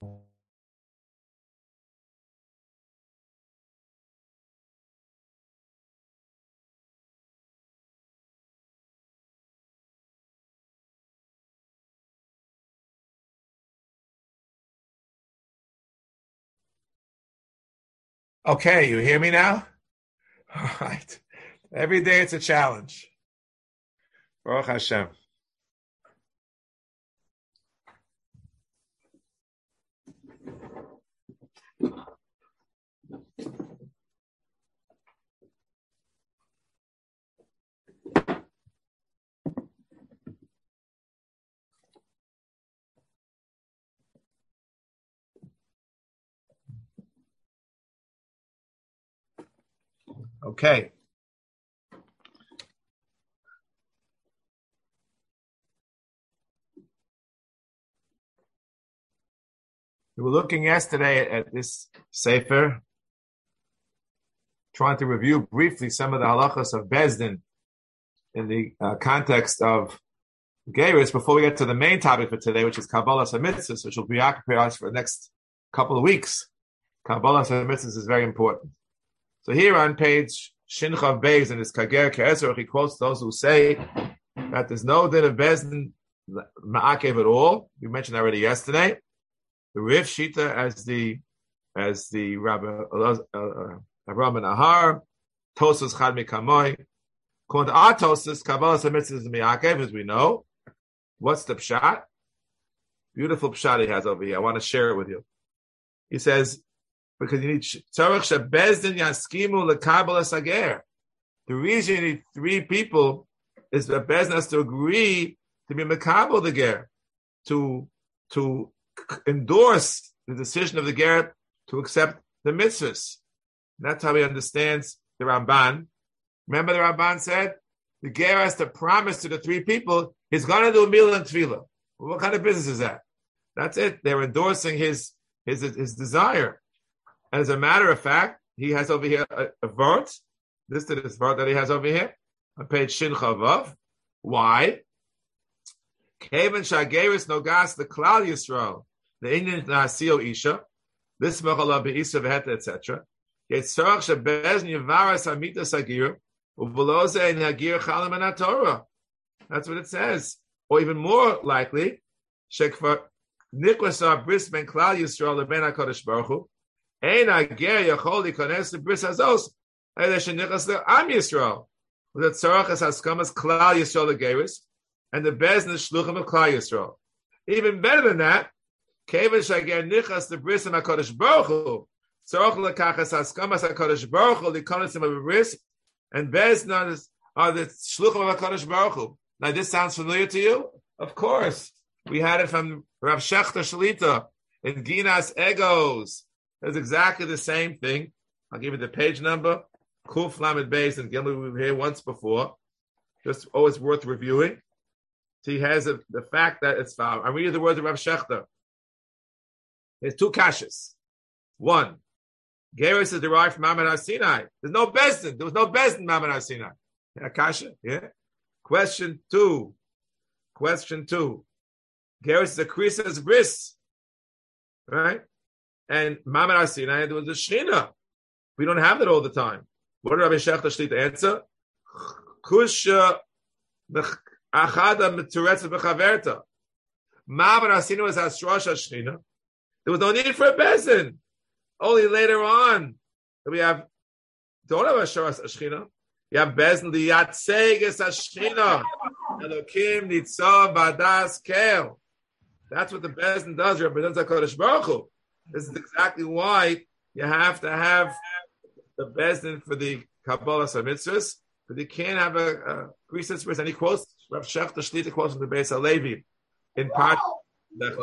Okay, you hear me now? All right. Every day it's a challenge. Baruch Hashem. Okay. We were looking yesterday at this Sefer, trying to review briefly some of the halachas of Bezdin in the context of Geirus before we get to the main topic for today, which is Kabbalah Mitzvahs, which will preoccupy us for the next couple of weeks. Kabbalah Mitzvahs is very important. So here on page Shinchav Beis in this Kager Ke'ezer, he quotes those who say that there's no din of Bezdin Ma'akev at all. We mentioned already yesterday. The Rif Shita as the Rabbi Avraham Nahar, Tosos Chad Mikamoy. According to our Tosos, Kabbalah Mitzvahs is Ma'akev, as we know. What's the pshat? Beautiful pshat he has over here. I want to share it with you. He says, because you need tzarich shebezdin yaskimu lekabel sager. The reason you need three people is that bezdin has to agree to be mekabel the ger, to endorse the decision of the ger to accept the mitzvahs. And that's how he understands the Ramban. Remember the Ramban said the ger has to promise to the three people he's going to do a meal and tefillah. Well, what kind of business is that? That's it. They're endorsing his desire. And as a matter of fact, he has over here a vort. This is this vort that he has over here on page Shin Chavav. Why? Kevin Shageris Nogas the Klal Yisrael, the Indian Nasio Isha, this Mechala Beisa Veheta, etc. Yetzorach Shebezn Yavaras Amita Sagir, Uveloze and Hagir Chalam and Torah. That's what it says. Or even more likely, Shekvar Nikwasar Bris Ben Klal Yisrael the Ben HaKadosh Baruch Hu. Ein Hager Yachol Yikones the Bris Hazos. Ele Shenichas the Am Yisrael. The Tzorach is Haskamas Klal Yisrael the Geris, and the Bezn is Shluchim of Klal Yisrael. Even better than that, Kevin Shager Nichas the Bris and HaKadosh Baruch Hu. Tzorach lekachas Haskamas HaKadosh Baruch Hu Likones of a Bris, and Bezn are the Shluchim of HaKadosh Baruch Hu. Now, this sounds familiar to you? Of course. We had it from Rav Shechter Shalita in Ginas Egos. It's exactly the same thing. I'll give you the page number. Kuf Lamed Beis, and again, we were here once before. Just always worth reviewing. So he has the fact that it's found. I'm reading the words of Rav Shechter. There's two kashas. One, Geras is derived from Mammon HaSinai. There's no Bezdin. There was no Bezdin Mammon HaSinai. Yeah, kasha, yeah. Question two. Geras is a Krisa's bris, right? And Mammon HaSinai, there was a Shechina. We don't have that all the time. What did Rabbi Shechter Shlita answer? Kusha achada meturetza b'chaverta. Mammon HaSinai was Hasrosh HaShechina. There was no need for a bezin. Only later on we have don't have Hasrosh HaShechina. You have bezin liyatseges HaShechina. Elokim nitzav badas kel. That's what the bezin does. Represents HaKadosh Baruch Hu. This is exactly why you have to have the bezdin for the Kabbalah Mitzvahs, but you can't have a Krisis bris. And he quotes Rav Shechter Shlita quotes from the Beis HaLevi in part. Okay,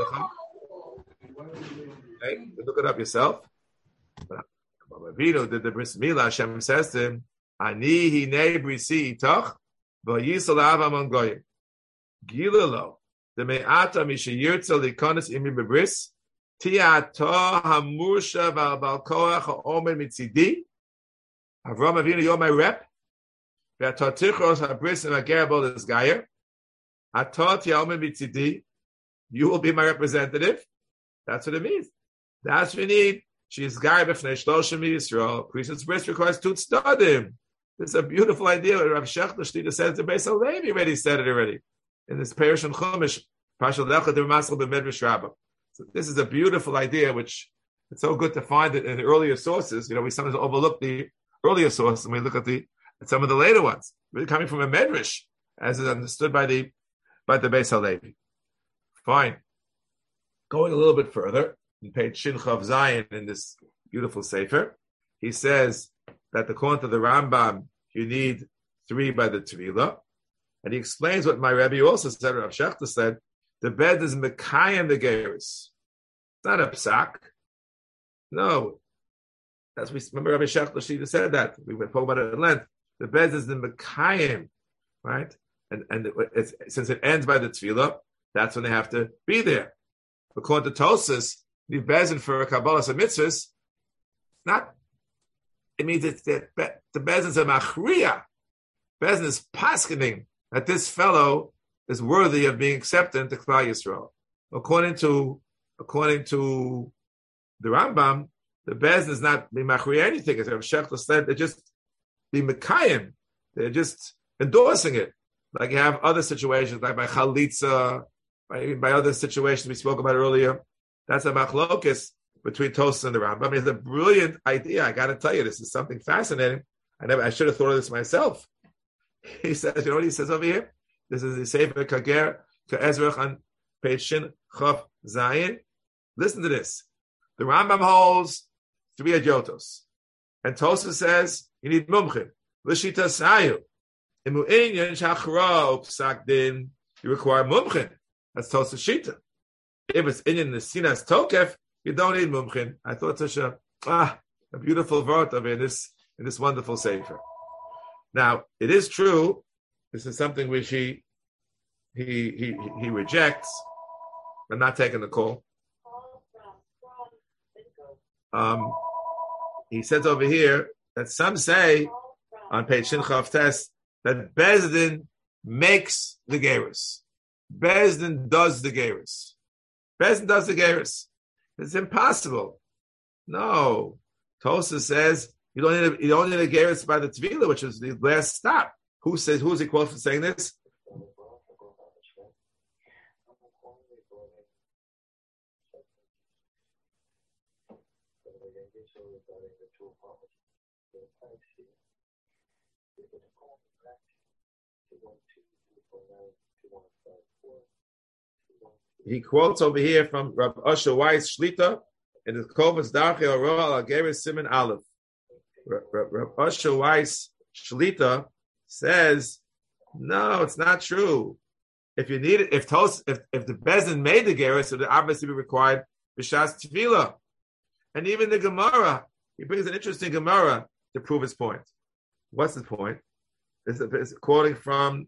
look it up yourself. Avinu did the bris milah. Hashem says to him, "Ani hinei brisi itoch v'yisol avam on goyim gilelo the me'ata mishayirtza likonis imi bebris." Tiato hamusha v'albalkoach ha'omer mitzidi. Avram Avinu, you're my rep. V'atotichos habris and agerabol is gayer. Atot ha'omer mitzidi. You will be my representative. That's what it means. That's what we need. She's Gai B'fnei Shloshim Yisrael. Priest's bris requires two tzadim. This is a beautiful idea. Rav Shechter Shlita says the Beis HaLevi already said it already. In this Perish and Chumash, Pashal Lecha D'Masel B'Medrash Rabbah. So this is a beautiful idea, which it's so good to find it in the earlier sources. We sometimes overlook the earlier sources and we look at some of the later ones. Really coming from a Medrash, as is understood by the Beis HaLevi. Fine. Going a little bit further, in page Shin Chav Zayin in this beautiful sefer, he says that according to the Rambam, you need 3 by the Tvila. And he explains what my Rebbe also said, Rav Shechter said, the bed is Mekayim the Geris. It's not a psak. No. That's remember Rabbi Shechter Shita said that. We were talking about it at length. The bed is the Mekayim, right? And since it ends by the Tvila, that's when they have to be there. According to Tosas, the bezin for a Kabbalah mitzvahs, not. It means it's the bezin is a machriya. Bezin is paskening that this fellow is worthy of being accepted into Klal Yisrael. According to the Rambam, the bezin is not be machriya anything. As Rav Shechter said, they're just be mekayim. They're just endorsing it. Like you have other situations, like by chalitza, by other situations we spoke about earlier. That's a machlokes between Tosas and the Rambam. I mean, it's a brilliant idea. I got to tell you, this is something fascinating. I should have thought of this myself. He says, you know what he says over here? This is the Sefer Kager Ka'ezrach on page Shin Chav Zayin. Listen to this. The Rambam holds 3 adyotos. And Tosas says, you need mumchin. L'shita sayu. Imu inyan shachra psak din. You require mumchin. That's Tosas Shita. If it's inyan nesinas tokef, you don't need mumchin. I thought such a beautiful word of in this wonderful sefer. Now it is true. This is something which he rejects. I'm not taking the call. He says over here that some say on page Shin Chav Tes that Bezdin makes the gerus. Bezdin does the gerus. Bezdin does the gerus. It's impossible. No. Tosas says you don't need a gerus by the Tvila, which is the last stop. Who's he quoted for saying this? He quotes over here from Rav Asher Weiss Shlita in the Kovas Darchei Oroah Al Geris Siman Aleph. Rav Asher Weiss Shlita says, no, it's not true. If you need it, if the Bezin made the Geris, it would obviously be required b'shas Tefillah. And even the Gemara, he brings an interesting Gemara to prove his point. What's the point? It's quoting from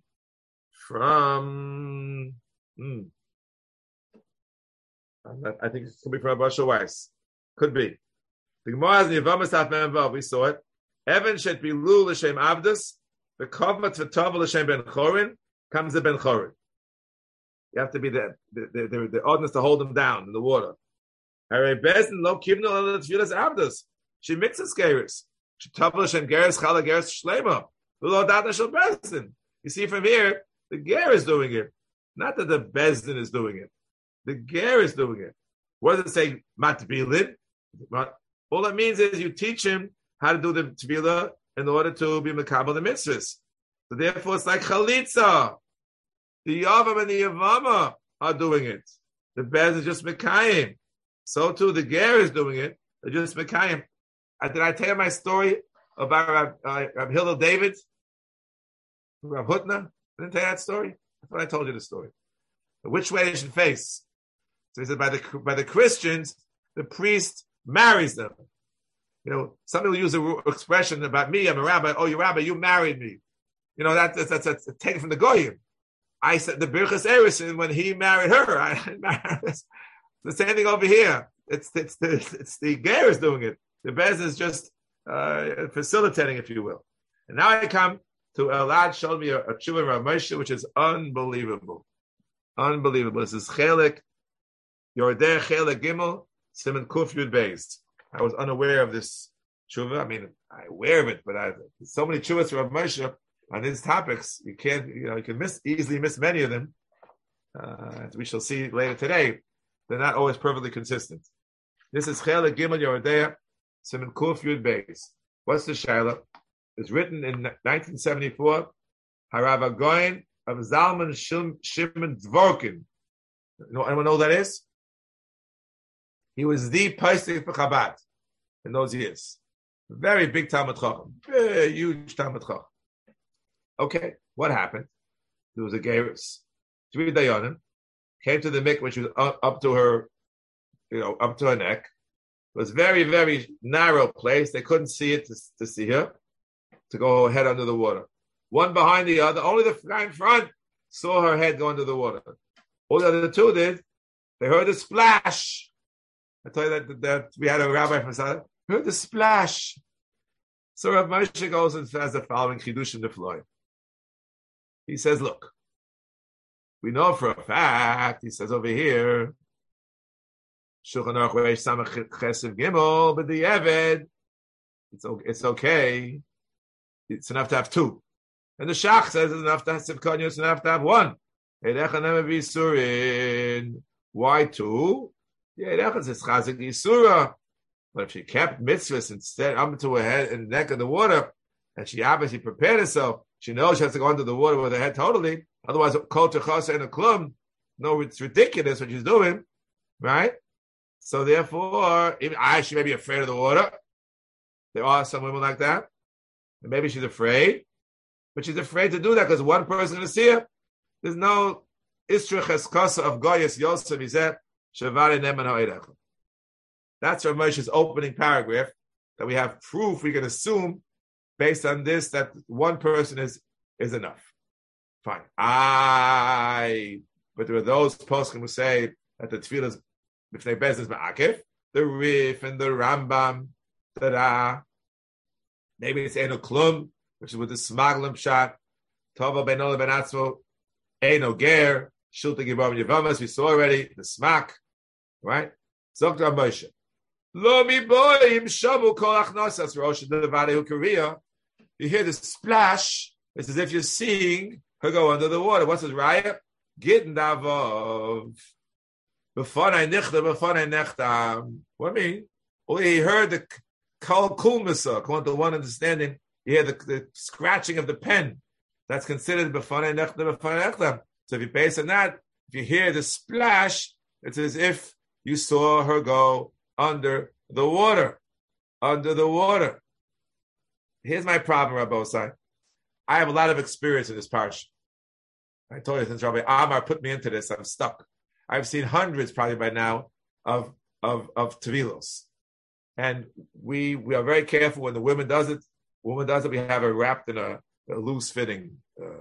I think it could be from Abasha Weiss. Could be. The Gemara has in Yevamos Daf Mem Vav. We saw it. Evan shet bilu l'shem avdus. The kavma t'tava l'shem ben chorin comes the ben chorin. You have to be the ordinance to hold them down in the water. Harei bezin lo kivnu ala tefillas avdus. She mixes geras. She tava l'shem geras chala geras shlema. Lo data shel bezin. You see from here, the ger is doing it, not that the bezin is doing it. The ger is doing it. What does it say? Matbilin. All it means is you teach him how to do the tefillah in order to be mekabel the mitzvahs. So therefore, it's like chalitza. The yavam and the yavama are doing it. The bez is just mekayim. So too, the ger is doing it. They're just mekayim. Did I tell you my story about Rab Hillel David? Rab Hutner? I didn't tell you that story. I thought I told you the story. Which way they should face? So he said, by the Christians, the priest marries them. You know, some people use the expression about me. I'm a rabbi. Oh, you're a rabbi. You married me. You know, that's taken from the Goyim. I said the Birchas Erison when he married her. The same thing over here. It's the Ger is doing it. The Bez is just facilitating, if you will. And now I come to Elad showed me a tshuva Rav Moshe, which is unbelievable. Unbelievable. This is chelik Yordei Chele Gimel Simon Kuf Yud Beis. I was unaware of this tshuva. I mean, I'm aware of it, but there's so many tshuvas from Moshe on these topics. You can't, you can easily miss many of them. As we shall see later today, they're not always perfectly consistent. This is Chele Gimel Yordei Simon Kuf Yud Beis. What's the shaila? It's written in 1974. Harav Goyen of Zalman Shimon Dvorkin. Anyone know who that is? He was the Paisik for Chabad in those years. Very big Talmud Chacham. Very huge Talmud Chacham. Okay, what happened? There was a Gerus. 3 Dayanim came to the mikveh, which was up to her, up to her neck. It was very, very narrow place. They couldn't see it to see her, to go head under the water. One behind the other. Only the guy in front saw her head go under the water. All the other two did. They heard a splash. I tell you that we had a rabbi from Saudi. Heard the splash. So Rav Moshe goes and says the following Chidush in the floor. He says, look, we know for a fact, he says over here, Shulchan Aruch Reish Samach Chesed Gimel, but the Eved, it's okay. It's enough to have 2. And the Shach says it's enough to have Sivkanya, it's enough to have 1. Why 2? It's Chazik Yisura. But if she kept mitzvahs instead up to her head and neck of the water, and she obviously prepared herself, she knows she has to go under the water with her head totally. Otherwise, kol techasa in a klum. No, it's ridiculous what she's doing, right? So therefore, even she may be afraid of the water. There are some women like that, and maybe she's afraid, but she's afraid to do that because one person is going to see her. There's no istra cheskasa of goyes yosef izeh shavare neman ha'erecha. That's Rav Moshe's opening paragraph that we have proof. We can assume based on this that one person is enough. Fine. But there are those poskim who say that the tefillah if they business ma'akif, the Rif and the Rambam, maybe it's Eno Klum, which is with the Smaglim shot, Tova Benola Benatzvo, Eno Ger, Shulta Givam Yavamas, we saw already, the Smak, right? Zokta Moshe. Lo mi boim shavu kol achnosas rosh devare ukaria. You hear the splash. It's as if you're seeing her go under the water. What's his raya? Gittin davov. B'fanei nichta, b'fanei nechtam. What do you mean? Well, he heard the kol kulmasa. According to one understanding, you hear the scratching of the pen. That's considered b'fanei nechta, b'fanei nechtam. So if you base on that, if you hear the splash, it's as if you saw her go under the water. Under the water. Here's my problem, Rabbi Osai. I have a lot of experience in this parsha. I told you since Rabbi Amar put me into this, I'm stuck. I've seen hundreds probably by now of tevilos. And we are very careful when the woman does it. We have her wrapped in a loose fitting,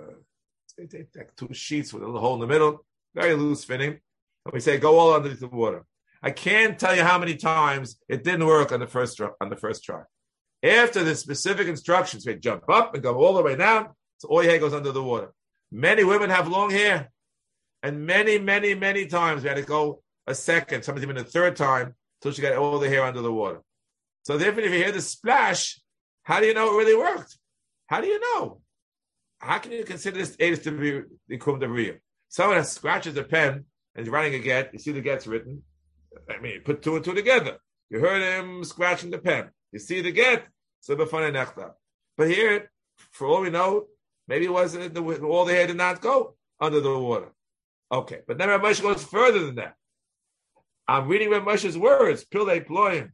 like 2 sheets with a little hole in the middle, very loose fitting. And we say, go all underneath the water. I can't tell you how many times it didn't work on the first try. After the specific instructions, we jump up and go all the way down, so all your hair goes under the water. Many women have long hair, and many, many, many times we had to go a second, sometimes even a third time, until she got all the hair under the water. So therefore, if you hear the splash, how do you know it really worked? How do you know? How can you consider this Eidus to be the Kum Devriya? Someone that scratches a pen and is writing a get, you see the get's written. I mean, put 2 and 2 together. You heard him scratching the pen. You see the get, so b'fanei nechta. But here, for all we know, maybe it was all the hair did not go under the water. Okay, but then Rav Moshe goes further than that. I'm reading Rav Moshe's words. Pilei ployim.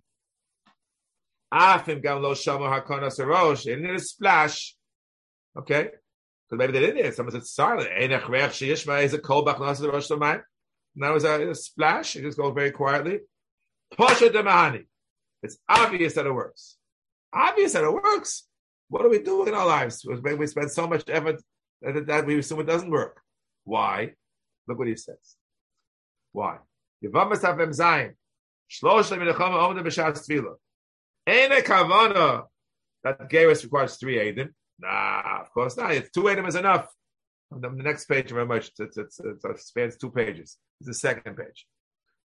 Afim gam lo shama hakana sarosh. It didn't a splash. Okay, because maybe they didn't hear. Someone said silent. Einach reach sheyishma is a kol b'achnas sarosh l'mayim. Now it's a splash. It just goes very quietly. Pasha demahani. It's obvious that it works. Obvious that it works. What do we do in our lives? We spend so much effort that we assume it doesn't work. Why? Look what he says. Why? Yevamas hafem zayin. Shlosh le'minachama omda b'shas tefillah. Eine kavana that Gerus requires 3 edim. Nah, of course not. It's 2 edim is enough. On the next page, very much. It spans 2 pages. It's the second page.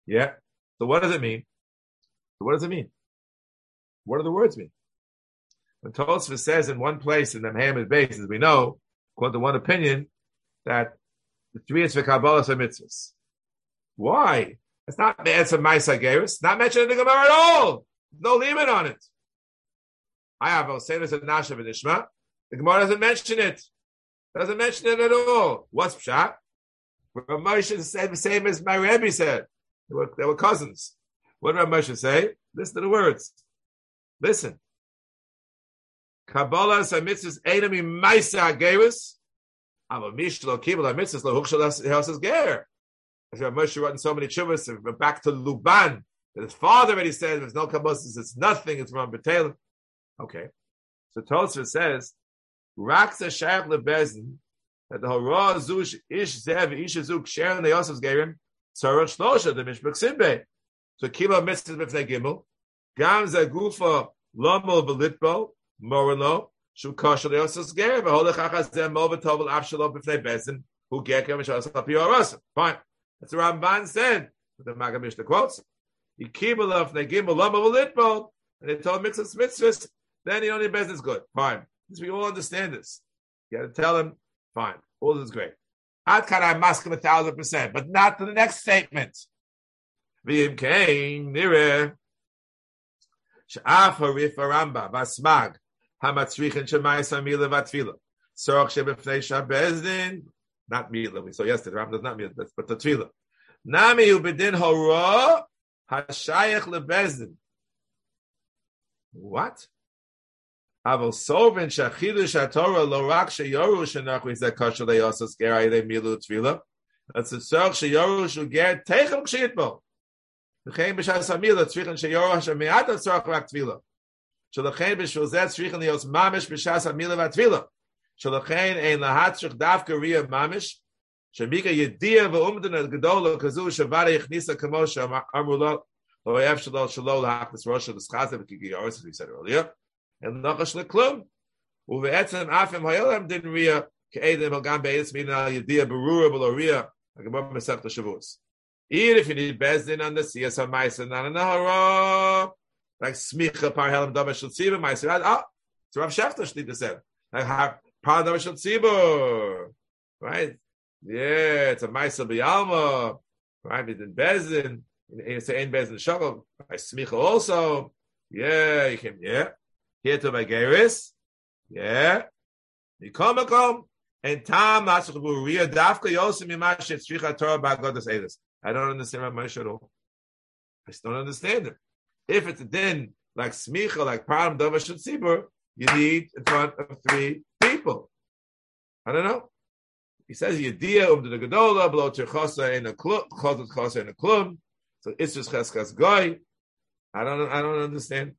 Yeah. So what does it mean? What does it mean? What do the words mean? When Tosfos says in one place in the Hamid base, as we know, according to one opinion, that the three is for Kabbalah and mitzvahs. Why? It's not it's a Maisa Geris, not mentioned in the Gemara at all. No limit on it. I have Osedas and Nashav and Ishma. The Gemara doesn't mention it. Doesn't mention it at all. What's Pshat? Rav Moshe said the same as my Rebbe said. They were cousins. What did Rav Moshe say? Listen to the words. Listen. Kabbalah and mitzvahs enemy Maisa Geris. Ava Mishlo Kibbutz mitzvahs lo huchshel houses ger. As Rav Moshe wrote in so many chuvas, back to Luban, that his father already said, there's no Kabbalah, it's nothing, it's from B'Telem. Okay. So Tosfos says, Raksa Shayach LeBezin, that the Hora Zush Ish Zev Ish Zuk Sharon the Yosef's Gerim, Tzarech Shlosha, the Mishbek Simbe. So Kilo Mitzvah B'Fnei Gimel, Gam Zagufa Lomo V'Litbo, Moralo, Shu Kosher the Yosef's Gerim, V'Holech Achazem Movatov L'Avshalo B'Fnei Bezin, Who Gekem Mishal Sapi Orasa. Fine. That's what Ramban said. The Maggid Mishnah quotes. He Kibelov Negimel Lomo V'Litbo, and they told him mitzvahs, then the only business is good. Fine. We all understand this. You got to tell him, fine. All this is great. Ad can I mask him 1,000%, but not to the next statement. V'im kein nireh she'af harif aramba v'asmag hamatzrichen shemayis hamila v'atfila sorach shebefnei shabezdin not mila. We saw yesterday. Rambam does not mila, but the tefila. Nami hu bedin hora hashayach lebezdin. What? Aval sovin shachidush haTorah lo rak sheyoru shenachri zeh kosher leyosas ger ayidei milu tefila. That's a sorach sheyoru shu ger teichem k'shitbo. V'chein b'shas hamila tzrichen sheyoru hashem me'at tzorach rak tefila. Shalachein b'shul zeh tzrichen liyos mamish b'shas hamila v'atefila. Shalachein ein lahatzrich davka riyah mamish. Shemika yediyah v'umdana gedola kazu shavada yichnisa kamo she'amru lo lo yev shalo shalo lahachnis rosha l'schazev v'kigiyoros, as we said earlier. And Nachash Leklum. Uve'etzem Afim Hayolam didn't Ria Ke'edim Hagam Be'etz Mina Yediyah Berura Beloria Hagam Mesech Shavuos. Even if you need Bezdin on the Siyas HaMaisa Nananahara like Smicha Par Helam Dava Shel Tzibur Maisa. Ah, it's Rav Shefta Shlita said. Like Par Dava Shel Tzibur. Right? Yeah, it's a Maisa B'Yalma. Right? We did Bezdin. It's an Bezdin Shagov. By Smicha also. Yeah, you can, yeah. Here to Bageris, yeah. Nikom and Tam Masruria Dafka Yosim Yimash Tzricha Torah Bagodas Eilis. I don't understand Rav Moshe at all. I just don't understand it. If it's a din like Smicha, like Param Dava Shel Tzibur, you need in front of three people. I don't know. He says Yediyah the Gedola below Tirchosa in a klum, Chosat Chosa in a klum. So it's just Cheskas Goy. I don't understand.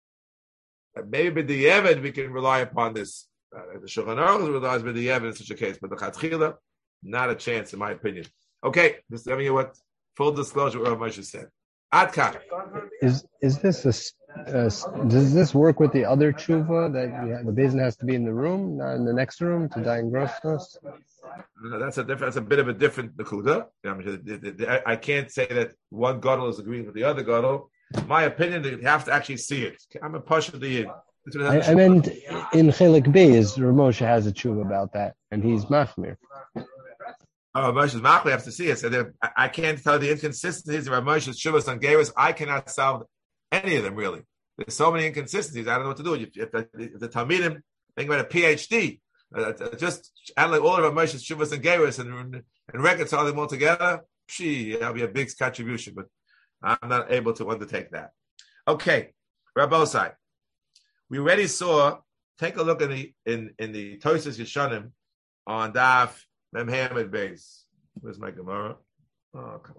Maybe the Yevid we can rely upon this. The Shulchan Aruch relies on the Yevid in such a case, but the Chatchila, not a chance, in my opinion. Okay, just telling you what full disclosure what Rav Moshe said. Adkan. Is this does this work with the other tshuva that the basin has to be in the room, not in the next room to die in grossness? No, that's a bit of a different nakuda. I can't say that one gadol is agreeing with the other gadol. My opinion, you have to actually see it. I'm a push of the Yid. I meant in Chelik B, is Rav Moshe has a tshuva about that, and he's machmir. Oh, Rav Moshe's machmir has to see it. So I can't tell the inconsistencies of Rav Moshe's tshuvas on Geras. I cannot solve any of them, really. There's so many inconsistencies. I don't know what to do. If the Talmidim think about a PhD, just analyze all of Rav Moshe's tshuvas and Geras and reconcile them all together, that'll be a big contribution. But I'm not able to undertake that. Okay, Rabbosai. We already saw. Take a look in the Tosas Yeshanim on Daf Mem Hamid Beis. Where's my Gemara? Oh, come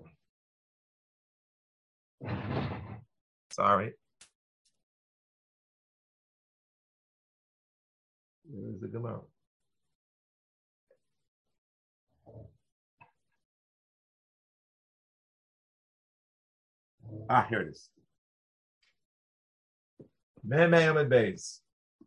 on. Sorry. Where's the Gemara? Here it is. Mem Hamid Beis.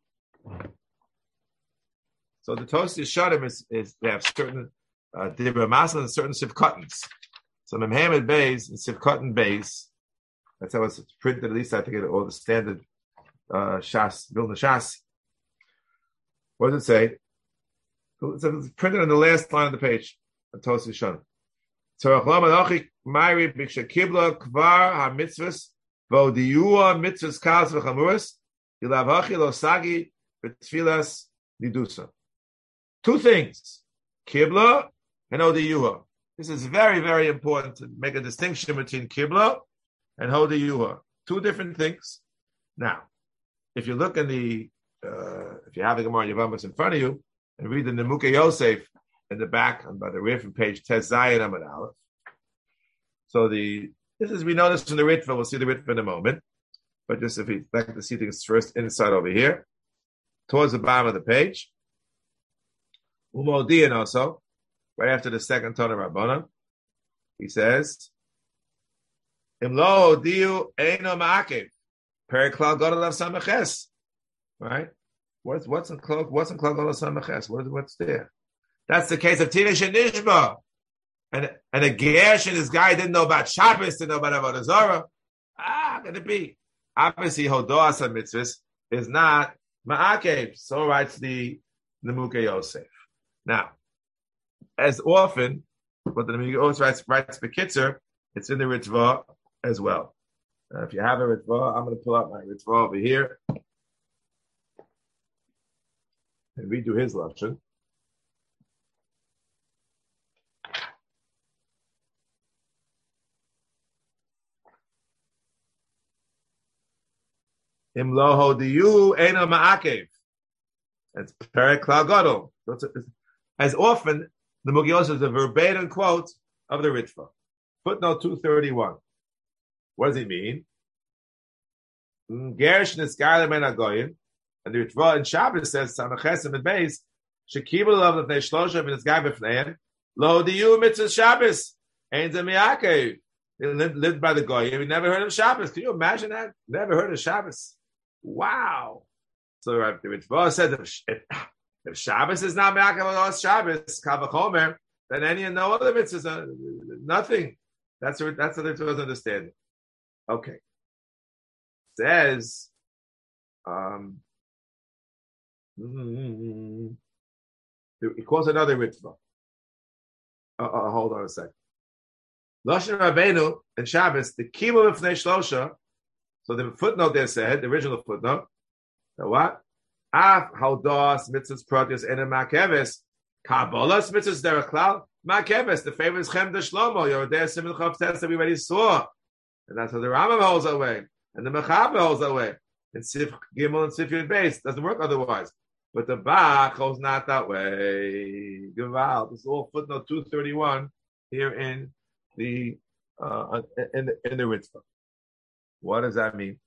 So the Tosas Yeshanim is they have certain Dibra Masla and certain Sivkatans. So Memhamed Beis and Sivkot Beis, that's how it's printed, at least I think all the standard Shas, Vilna Shas. What does it say? It's printed on the last line of the page. Tosi Shon. Torah Anochi Ma'iri B'Shekibla Kvar HaMitzvahs V'Odiyua Mitzvahs Kals V'Chamuras Yilav Hachi Lo Sagi B'Tfilas Nidusa. Two things, Kibla and Odiyua. This is very, very important to make a distinction between Kibla and Odiyua. Two different things. Now, if you look in the, if you have the Gemara Yevamos in front of you, and read the Nemukei Yosef in the back, by the Rif on page Tes Zayin Amud Aleph. So we know this from the Ritva, we'll see the Ritva in a moment. But just if you'd like to see things first inside over here, towards the bottom of the page, Umodian also, right after the second ton of Rabbana, he says, Imlo Odiu Eino Ma'akev, Periklal Godolav Samaches. Right? What's in Klal Godolav Samaches? What's there? That's the case of Tinish and Nishba. And a Gersh and this guy didn't know about Shabbos, didn't know about Avodah Zarah. How can it be? Obviously, Hodoas HaMitzvahs is not Ma'akev. So writes the Nemukei Yosef. Now, as often, but the Nemukei Yosef writes Bekitzer, it's in the Ritva as well. If you have a Ritva, I'm going to pull out my Ritva over here and redo his lashon. Im lo hodiyu eno ma'akev. That's Perek Klal Gadol. As often, the Nemukei Yosef is a verbatim quote of the Ritva. Footnote 231. What does he mean? Gersh nisgar lemen agoyin, and the Ritva in Shabbos says Samachesim and Beis shekibul of the Shlosha and nisgar b'fneim lo hodiyu mitzvah Shabbos ein ze mi'akev. They lived by the Goyim. We never heard of Shabbos. Can you imagine that? Never heard of Shabbos. Wow. So the Ritva said if Shabbos is not Me'akav Shabbos, Kavachomer, then any and no other mitzvahs, nothing. That's what the Ritva's understanding. Okay. Says, he calls another Ritva. Hold on a second. Lashon Rabbeinu and Shabbos, the Kibul B'fnei Shlosha. So the footnote there said, the original footnote, that what? Af Haldos Mitzvahs Proteus and Makeves, Kabbalas Mitzvahs Derech Klal, Makeves. The famous Chem de Shlomo, Yoredei Simon Chav Tes that we already saw, and that's how the Rambam holds that way, and the Mechaber holds that way, and Sif Gimel and Sif Yud Beis doesn't work otherwise. But the Bach holds not that way. Gewalt. This is all footnote 231 here in the Ritva. What does that mean?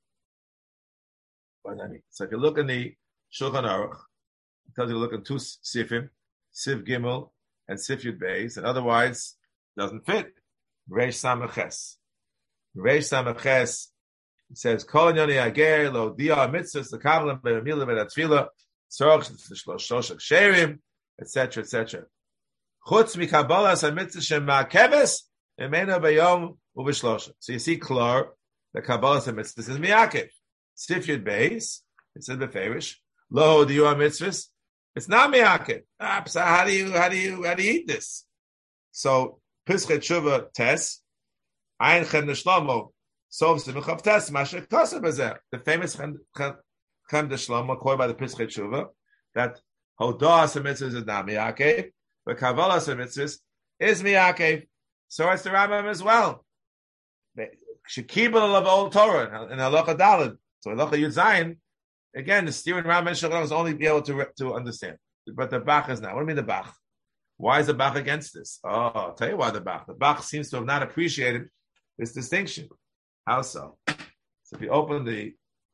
What does that mean? So if you look in the Shulchan Aruch, it tells you to look in two Sifim, Sif Gimel and Sif Yud Beis, and otherwise doesn't fit. Reish Samaches. Reish Samaches says, Kol Yoni Ager, Lo Dia Mitzvahs, the Kavlam, Be'amilah, Be'atfila, Tzorach, Shloshak Sherim, etc., etc. Chutz mikabalas ha-mitzvah shem ma'akeves, emeno bayom u'b'shlosha. So you see, Klor, the Kabbalah ha-mitzvah is mi'akev. Sif Yud Beis, it says beferish, lo diyu ha-mitzvahs, it's not mi'akev. So how do you eat this? So, Pischei Tshuva Tes, Ayin Chem Neshlomo, Sov Simon Chav Tes, Masher Kosev Bezer. The famous Chem Neshlomo, quoted by the Pischei Tshuva, that Hodas ha-mitzvahs is not mi'akev, but Kabbalah ha-mitzvahs is mi'akev. So it's the Rambam as well. Shekibel of Old Torah in Halacha Daled. So Halacha Yud Zayin, again, the steering Rambam and Shulchan is only be able to understand. But the Bach is not. What do you mean the Bach? Why is the Bach against this? Oh, I'll tell you why the Bach. The Bach seems to have not appreciated this distinction. How so? So if you open the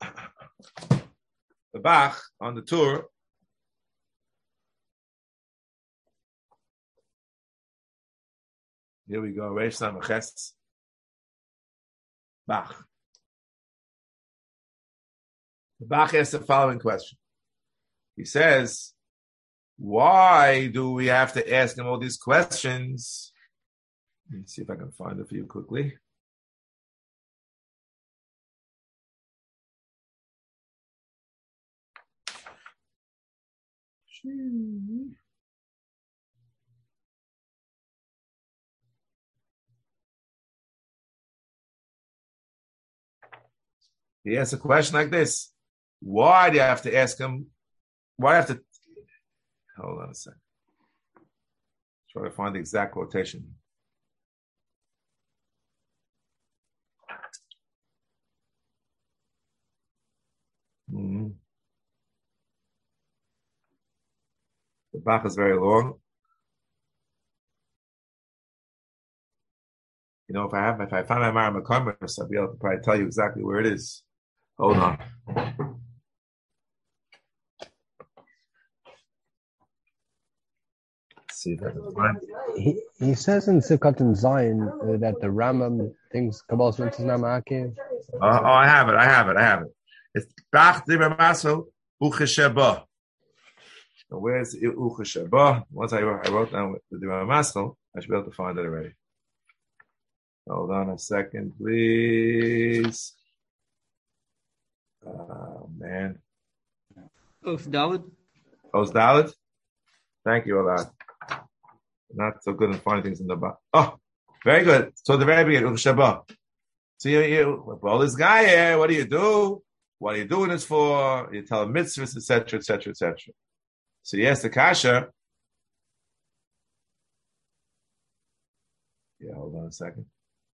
Bach on the tour, here we go. Reish Samaches. Bach. The Bach asks the following question. He says, why do we have to ask him all these questions Let me see if I can find it for you quickly. He asks a question like this. Why do you have to ask him? Why do you have to? Hold on a second. Try to find the exact quotation. Mm-hmm. The Bach is very long. You know, if I find my Mara Makomers, I'll be able to probably tell you exactly where it is. Hold on. Let's see if I can find it. He says in Sikhat and Zion that the Rambam thinks Kabbalah's mitzvah is not ma'akev. I have it. It's Bach Divrei Masel Uchesheba. Where's Uchesheba? Once I wrote down the Divrei Masel, I should be able to find it already. Hold on a second, please. Oh, man. Oz Dalit. Oz Dalit? Thank you, Olad. Not so good in finding things in the book. Oh, very good. So the very beginning, Uchesheba. So well, this guy here, what do you do? What are you doing this for? You tell him mitzvahs, etc., etc., etc. So yes, the kasha. Yeah, hold on a second.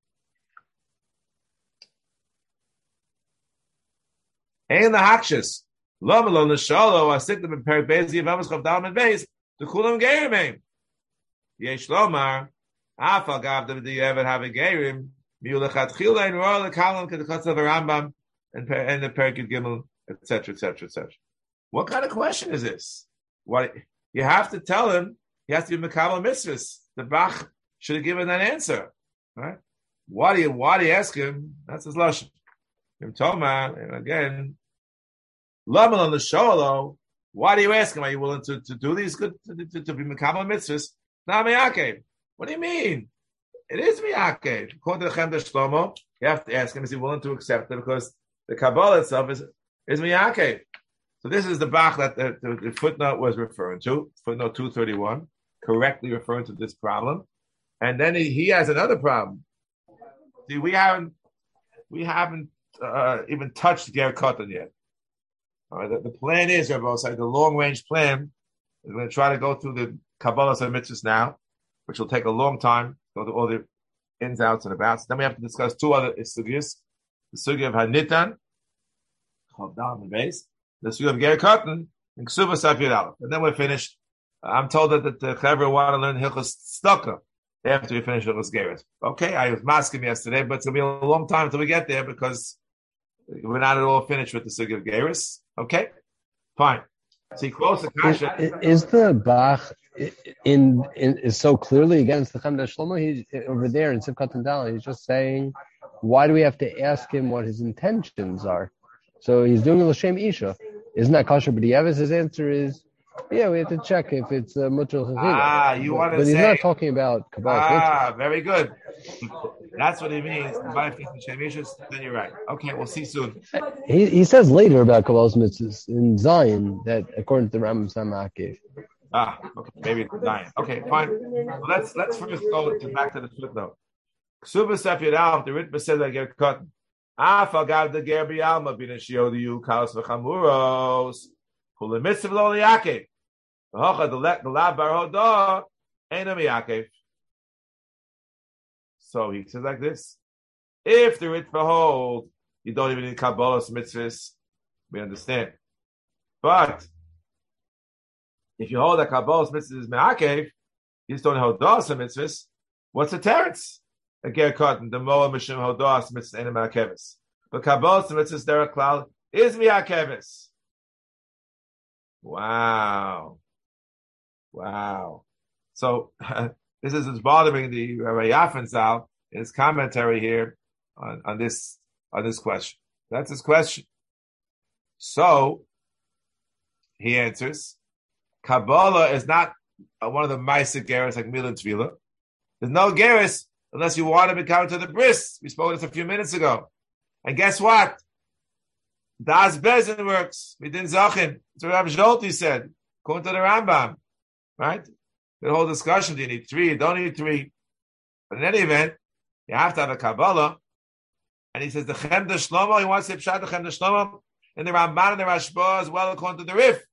Ein lahakshis. Lo malo neshalo asiklim in perik beis yivamos chav dalam and beis to kulam geirim. Yesh lomar afal gav the yevet have geirim miulechatchila and royal kalam kedekatz of a Rambam and the perik gimel etc. etc. etc. What kind of question is this? What you have to tell him? He has to be mekabel mitzvahs. The Bach should have given that answer, right? Why do you ask him? That's his lashon. And again, Lamal on the Sholo, why do you ask him? Are you willing to do these good to be Mekabel mitzvahs? Not Miyakev. What do you mean? It is Miyakev. According to the Chem Shlomo, you have to ask him, is he willing to accept it? Because the Kabbalah itself is Miyakev. So this is the Bach that the footnote was referring to, footnote 231, correctly referring to this problem. And then he has another problem. See, we haven't even touched Ger Katan yet. The plan is, Rabbi, the long-range plan is going to try to go through the Kabbalah and mitzvahs now, which will take a long time, go through all the ins, outs, and abouts. Then we have to discuss two other sugyas. The sugya of Hanitan, Chavdal and base, the sugya of Ger Katan, and Ksuba Safir Aleph. And then we're finished. I'm told that the Chaver want to learn Hilchos Staka after we finish Hilchos Geras. Okay, I was masking yesterday, but it's going to be a long time until we get there because we're not at all finished with the sugya of Geras. Okay, fine. So he quotes the kasha. Is the Bach is so clearly against the Chemda Shlomo? He's over there in Sivkat and Dal. He's just saying, why do we have to ask him what his intentions are? So he's doing l'shem isha. Isn't that kosher? But his answer is, yeah, we have to check if it's mutter chachila. You want to but say? But he's not talking about Kabbalah. Very good. That's what he means. Then you're right. Okay, we'll see soon. He says later about Kabbalah's mitzvahs in Zion that according to the Rambam Samaki. Okay, maybe it's Zion. Okay, fine. Well, let's first go back to the footnote. Ksuba Sefir Alf, the Ritma says that Ger Katan. Afagav the Ger Bialma bin Shiodu Kaos v'Chamuros. Kula mitzvah lo liyakev. The lab bar hodah ain't a miyakev. So he says like this: if the Ritva hold, you don't even need Kabbalah's mitzvahs. We understand, but if you hold that Kabbalah's mitzvahs is me'akev, you just don't hold Hodah's mitzvahs. What's the teretz? A Ger Katan, the Moa Mishum Hodah's mitzvahs ain't me'akevis. But Kabbalah's mitzvahs there a cloud is me'akevis. Wow. So this is bothering the Rabbi Yafensal in his commentary here on this question. That's his question. So he answers, Kabbalah is not one of the Maaseh Geras like Milah and Tvila. There's no Geras unless you want to be coming to the bris. We spoke this a few minutes ago. And guess what? Das Bezin works. We didn't zachin. That's what Rabbi Zolti said. According to the Rambam. Right? The whole discussion. Do you need 3? You don't need 3. But in any event, you have to have a Kabbalah. And he says the Chem de Shlomo, he wants to say Pshat the Chem de Shlomo, in the Ramban and the Rashba as well, according to the Rif.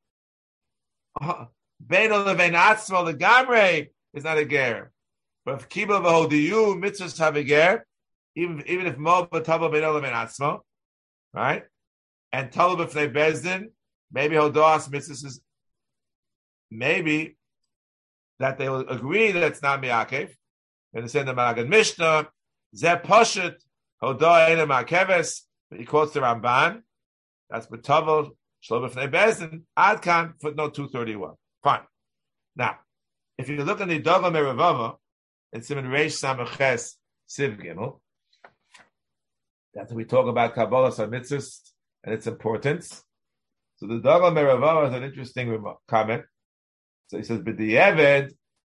Beino levein atzmo, the Gamre is not a ger. But if Kibbutz v'hodiyu, mitzvahs have a ger, even if Mo b'tavo beino levein atzmo, right? And Tolo b'fnei Bezdin, maybe Hodoas mitzvahs is, maybe that they will agree that it's not Miyakev. And they say the Maggid Mishnah, Zeh Poshet, Hodoa Eina Ma'akeves, he quotes the Ramban, that's B'Tavo, Shlo B'fnei Bezdin, Adkan, footnote 231. Fine. Now, if you look in the Dogma Meravava, in Siman Reish Samaches Siv Gimel, that's when we talk about Kabbalah Mitzvahs and its importance. So the Dogma Meravava is an interesting comment. So he says, B'di'eved,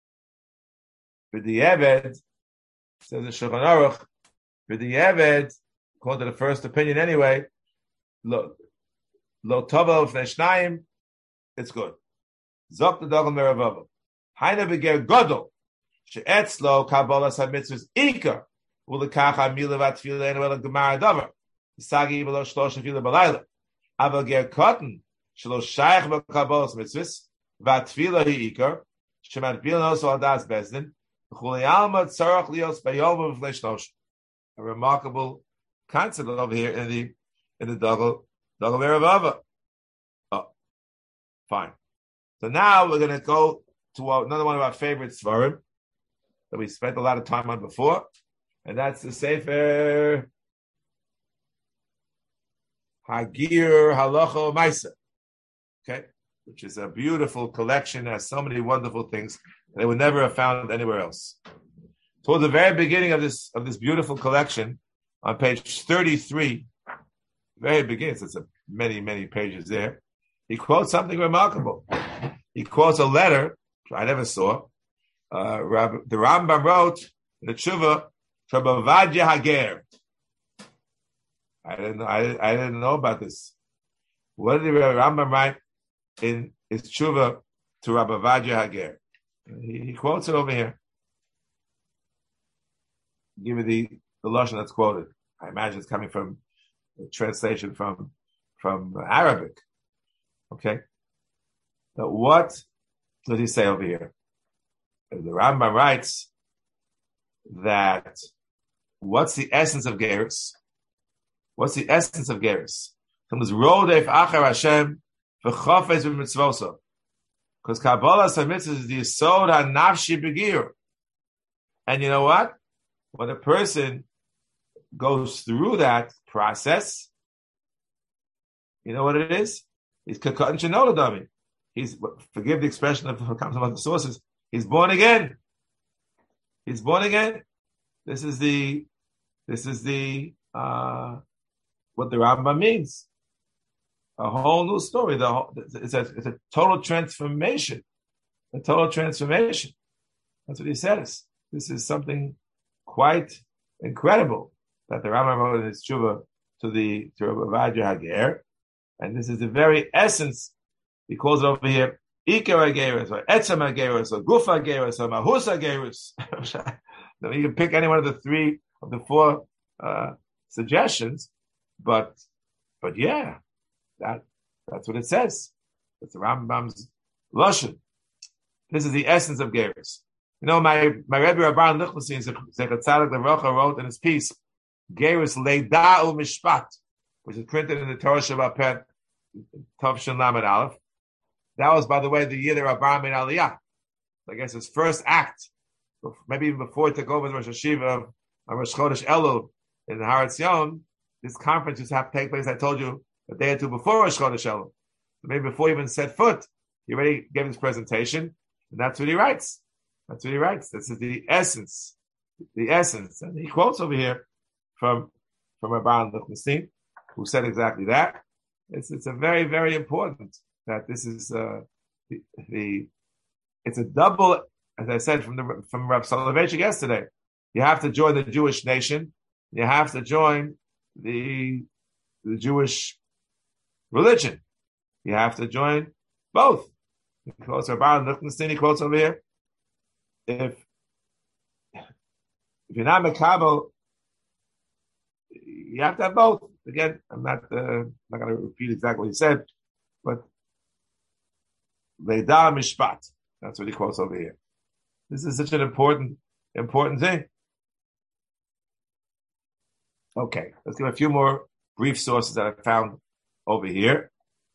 says the Shulchan Aruch, B'di'eved, according to the first opinion anyway, Lo Tova L'fnei Shnayim, it's good. Zok the Dogma Meravava. Haina B'ger Godol, She'etzlo Kabbalah HaMitzvahs Ikar, U'lekach HaMila V'atfila Enu El Gemara Dover, Sagi V'lo Shlosh Fila B'layla, Aval Ger Kotten, Shelo Shaykh B'Kabbalah HaMitzvahs, V'atfila Ikar, She'matbil Noso Al Das Bezdin, V'chuli Alma Tzarach Lios B'Yom V'V'lei Shlosh. A remarkable concept over here in the Dogma Meravava. Oh, fine. So now we're going to go to another one of our favorite Svarim that we spent a lot of time on before, and that's the Sefer Hagir Halacha Maisa, okay, which is a beautiful collection, has so many wonderful things that they would never have found anywhere else. Toward the very beginning of this beautiful collection, on page 33, very beginning, it's many, many pages there, he quotes something remarkable. He quotes a letter I never saw. The Rambam wrote in the Tshuva from Avadia Hager. I didn't know about this. What did the Rambam write in his Tshuva to Rabbi Avadia Hager? He quotes it over here. Give me the lashon that's quoted. I imagine it's coming from a translation from Arabic. Okay. Now what does he say over here? The Rambam writes that what's the essence of Gerus? What's the essence of Gerus? Because Rodef Achar Hashem v'chofetz b'mitzvoso. Because Kabbalah Mitzvahs is the Yisod HaNafshi Begir. And you know what? When a person goes through that process, you know what it is? He's Kakatan Shenolad. He's, forgive the expression of what comes from other sources, he's born again. He's born again. This is the what the Rambam means. A whole new story. It's a total transformation. A total transformation. That's what he says. This is something quite incredible that the Rambam wrote in his tshuva to Avadia Hager. And this is the very essence. He calls it over here, Ikar Hagerus, or Etzem Hagerus, or Guf Hagerus, or Mahus Hagerus. You can pick any one of the 4 suggestions, but yeah, that's what it says. It's the Rambam's lashon. This is the essence of Gerus. You know, my Rebbe Rabban Lichtenstein Zecher Tzadik Livrocha wrote in his piece, Gerus Leida'u Mishpat, which is printed in the Torah Shabbat Peh, Tov Lamed Aleph. That was, by the way, the year that Rabban made Aliyah. I guess his first act, maybe even before he took over the Rosh Hashiva of Rosh Chodesh Elul in the Har Etzion. This conference used to have to take place, I told you, a day or two before Rosh Chodesh Elul. Maybe before he even set foot, he already gave his presentation, and that's what he writes. That's what he writes. This is the essence. The essence. And he quotes over here from Rabban Lichtenstein, who said exactly that. It's a very, very important that this is it's a double, as I said from Rav Soloveitchik yesterday. You have to join the Jewish nation. You have to join the Jewish religion. You have to join both. He quotes Rabban Lichtenstein, he quotes over here. If you're not Mekabel, you have to have both. Again, I'm not going to repeat exactly what he said, but Veda Mishpat. That's what he quotes over here. This is such an important thing. Okay, let's give a few more brief sources that I found over here.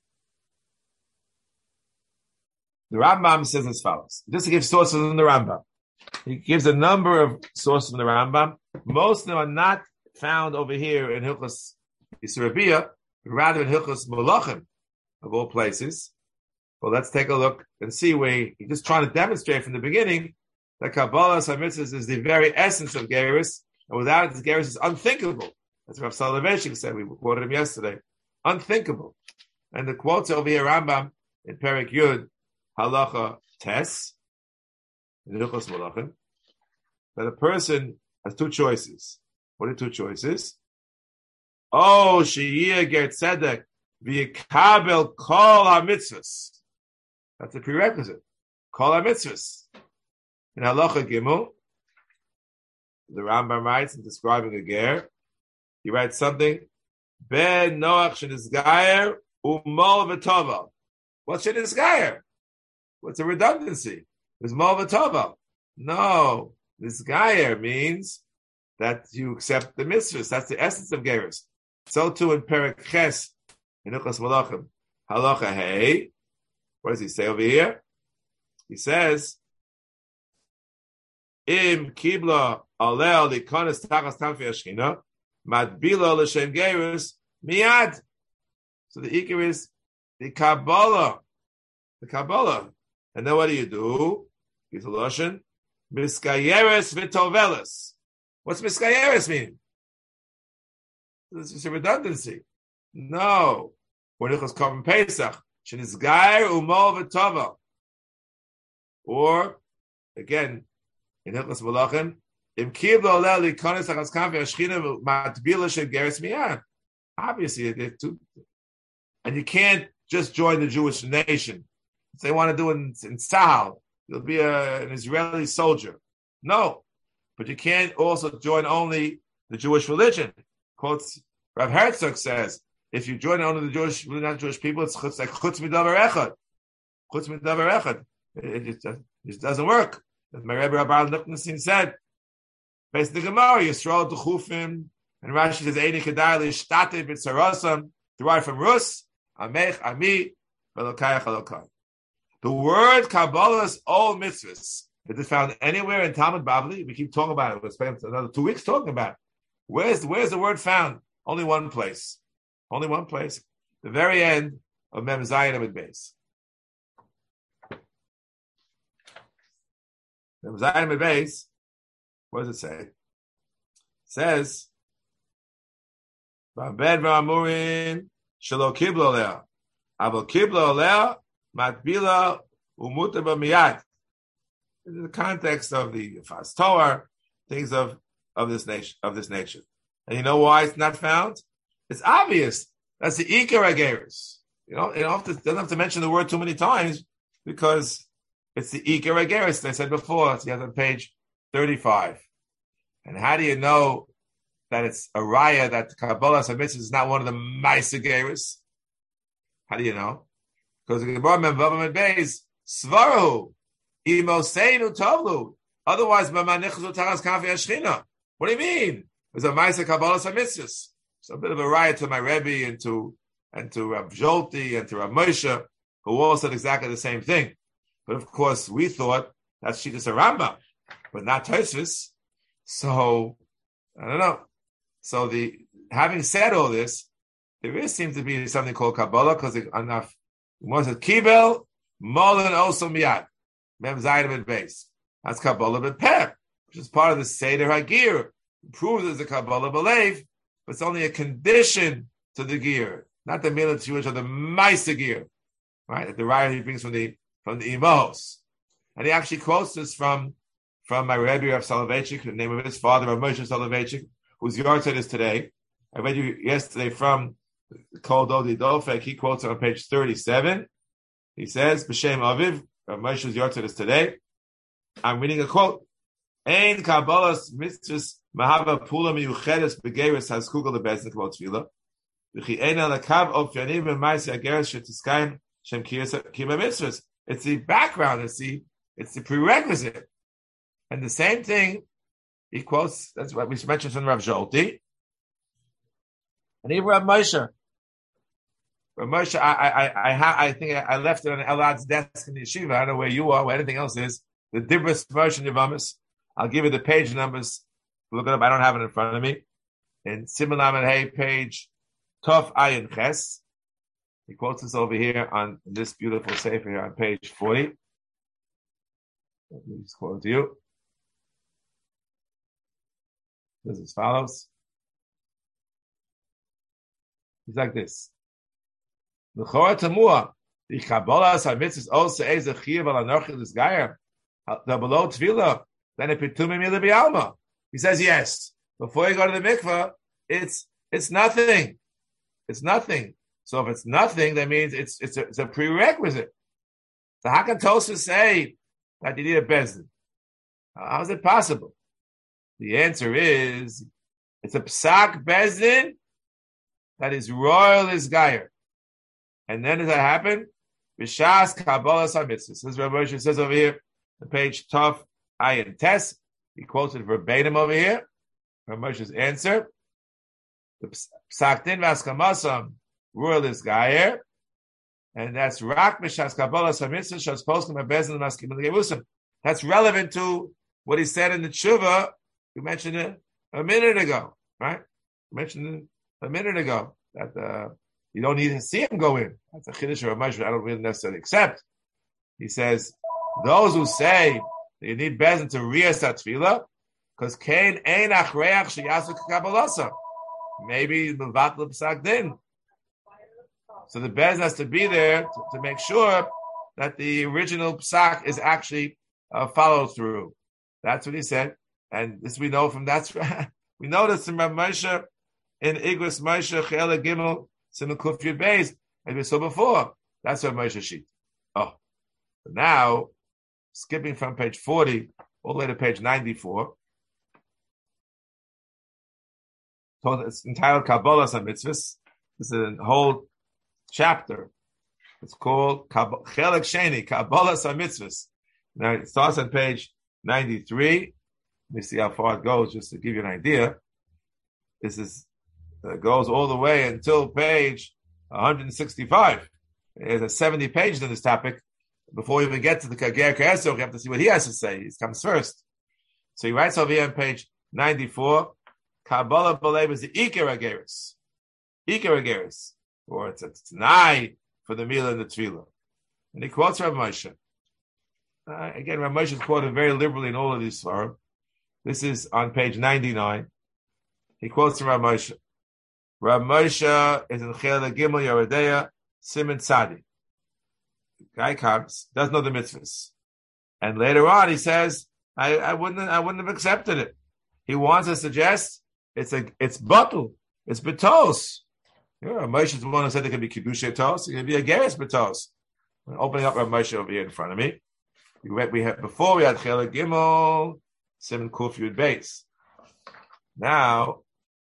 The Rambam says as follows. Just to give sources in the Rambam. He gives a number of sources from the Rambam. Most of them are not found over here in Hilchos Yisur Bia, but rather in Hilchos Malachim, of all places. Well, let's take a look and see where he's just trying to demonstrate from the beginning that Kabbalah HaMitzvahs is the very essence of Gerus, and without it, Gerus is unthinkable. As Rav Soloveitchik said, we quoted him yesterday. Unthinkable. And the quotes over here, Rambam, in Perek Yud, Halacha Tes, in Hilchos Malachim, that a person has two choices. What are two choices? Oh, Sheyiyeh Ger Tzedek v'yikabel kol ha-mitzvahs. That's a prerequisite. Kol ha-mitzvahs. In Halacha Gimel, the Rambam writes in describing a ger, he writes something, Ben Noach shenisgayer umol v'tova. What's shenisgayer? What's a redundancy? There's mol v'tova. No, nisgayer means that you accept the mitzvahs. That's the essence of gerus. So too in Perek Ches, in Hilchos Malachim, Halacha Hey. What does he say over here? He says, Im kibla aleh likonis tachas tamfi ashchina, madbila l'shem gerus miyad. So the ikar is the Kabbalah. The Kabbalah. And then what do? He's a Lashon. Miskayeres v'toveles. What's miskayeres mean? This is a redundancy. No. When it was Korban Pesach, shenisgayer umol v'tova. Or, again, in Hilchos Malachim, im kibla oleh likonis tachas tamfi ashchina matbila l'shem gerus miyad. Obviously, they're two. And you can't just join the Jewish nation. If they want to do it in Tzahal, you'll be an Israeli soldier. No. But you can't also join only the Jewish religion. Quotes Rav Herzog says, if you join only the Jewish, not Jewish people, it's like chutz midavar echad. Chutz midavar echad. It just doesn't work. As my Rebbe Rabban Lichtenstein said, based on the Gemara, Yisrael Duchufim, and Rashi says, Eini kedai l'ishtate b'tzarosam, derived from Rus, Amech, Ami, Velokayach, Elokai. The word Kabbalah's all mitzvahs. Is it found anywhere in Talmud Bavli? We keep talking about it. We'll spend another 2 weeks talking about it. Where's the word found? Only one place. Only one place. The very end of Mem Zayin Amud Beis. Mem Zayin Amud Beis. What does it say? It says, V'abed v'amurin shelo kiblo lea. Avo kiblo lea matbila umuta b'miyad. In the context of the Fas Torah, things of this nation. And you know why it's not found? It's obvious. That's the Ikar Ageris. You don't have to mention the word too many times because it's the Ikar Ageris. I said before, it's on page 35. And how do you know that it's a raya that Kabbalah HaMitzvahs is not one of the Ma'aseh Ageris? How do you know? Because the Gemara Memvav Beis Svaru Imoseinu Tovlu. Otherwise, Mamanichzu Taras Kafi Ashchina. What do you mean? There's a Ma'aseh Kabbalah HaMitzvahs. It's a bit of a riot to my Rebbe and to Rav Jolti and to Rav Moshe, who all said exactly the same thing. But of course, we thought that's Shittas Rambam, but not Tosfos. So I don't know. So having said all this, there is seems to be something called Kabbalah because enough. One says Kibel Molen also Miyad Mem Zayin Amud Beis. That's Kabbalah B'Peh, which is part of the Seder Hagir. It proves there's a Kabbalah B'Leiv, but it's only a condition to the gear, not the Milah Jewish or the Ma'aseh gear, right? That the riot he brings from the Imos, and he actually quotes this from from my Rebbe Rav Soloveitchik, the name of his father, Rav Moshe Soloveitchik, whose yahrzeit is today. I read you yesterday from Kol Dodi Dofek. He quotes it on page 37. He says, B'Shem Aviv, Rav Moshe's yahrzeit is today. I'm reading a quote. Ein Kabbalah's mitzvahs mahava pula miyuchedes begeres has kugel lebezin k'vot tefillah. V'chi eina lakav of yanim v'maisi ageres shetiskayim shem kiyama mitzvahs. It's the background. It's the prerequisite. And the same thing he quotes. That's what we mentioned from Rav Zolti. And even Rav Moshe. Rav Moshe, I think I left it on Elad's desk in the yeshiva. I don't know where you are, where anything else is. The Dibros version of Yavamis. I'll give you the page numbers. Look it up. I don't have it in front of me. In Siman Lamed Hey, page Tov Ayin Ches. He quotes this over here on this beautiful sefer here on page 40. Let me just quote to you. This is as follows. It's like this. L'chora tamua, the Kabbalah HaMitzvos also is a chiyuv al anochi l'sgayer. The below tefillah, then a pitumim yila b'alma. He says yes. Before you go to the mikveh, it's nothing. It's nothing. So if it's nothing, that means it's a prerequisite. So how can Tosfos say that you need a bezdin? How is it possible? The answer is it's a psak bezdin that is royal is gayer. And then does that happen? B'shas Kabbalah HaMitzvos. This is what Moshe says over here, the page Tov Ayin Tes. He quotes it verbatim over here. Moshe's answer. The psak din v'askamasam royal is gayer. And that's rak b'shas Kabbalah HaMitzvos shas poskim ha'bezdin maskim l'gevusim. That's relevant to what he said in the tshuva. We mentioned it a minute ago, right? We mentioned it a minute ago that you don't need to see him go in. That's a chiddush of Moshe. I don't really necessarily accept. He says those who say that you need bezdin to riyas tefillah because kain ein achreach sheyasu kabbalasa. Maybe mevat l'psak din. So the bezdin has to be there to make sure that the original psak is actually followed through. That's what he said. And this we know from we know this in Rav Moshe in Igros Moshe Chela Gimel Siman Kuf Yud Beis, as we saw before. That's Rav Moshe sheet. Oh, but now skipping from page 40 all the way to page 94. So it's entitled Kabbalah HaMitzvos. This is a whole chapter. It's called Chelek Sheni Kabbalah HaMitzvos. Now it starts on page 93. Let me see how far it goes, just to give you an idea. This is goes all the way until page 165. There's 70 pages in this topic. Before we even get to the Kager Ke'esok, you have to see what he has to say. He comes first. So he writes over here on page 94, Kabbalah B'Lev is the Iker Ageris. Iker Ageris. Or it's a T'nai for the meal and the Tefillah. And he quotes Rav Moshe. Again, Rav Moshe is quoted very liberally in all of these svarim. This is on page 99. He quotes from Rav Moshe. Rav Moshe is in Chela Gimel Yeredeya Siman Tzadi. The guy comes, doesn't know the mitzvahs, and later on he says, "I wouldn't have accepted it." He wants to suggest it's batul, it's betos. Rav Moshe is the one who said there can be kiddushay tos, it can be a geres betos. I'm opening up Rav Moshe over here in front of me. We had before we had Chela Gimel Siman Kuf Yud Beis. Now,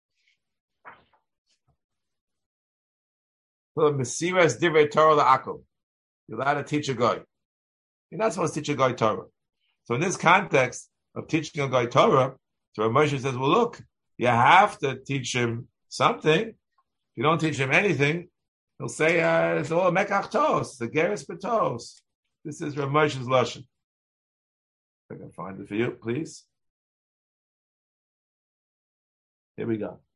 Mesiras Divrei Torah la'akol. You're allowed to teach a guy. You're not supposed to teach a guy Torah. So in this context of teaching a guy Torah, so Rav Moshe says, well, look, you have to teach him something. If you don't teach him anything, he'll say, it's all mekach tos, the geres betos. This is Rav Moshe's lashon. If I can find it for you, please. Here we go.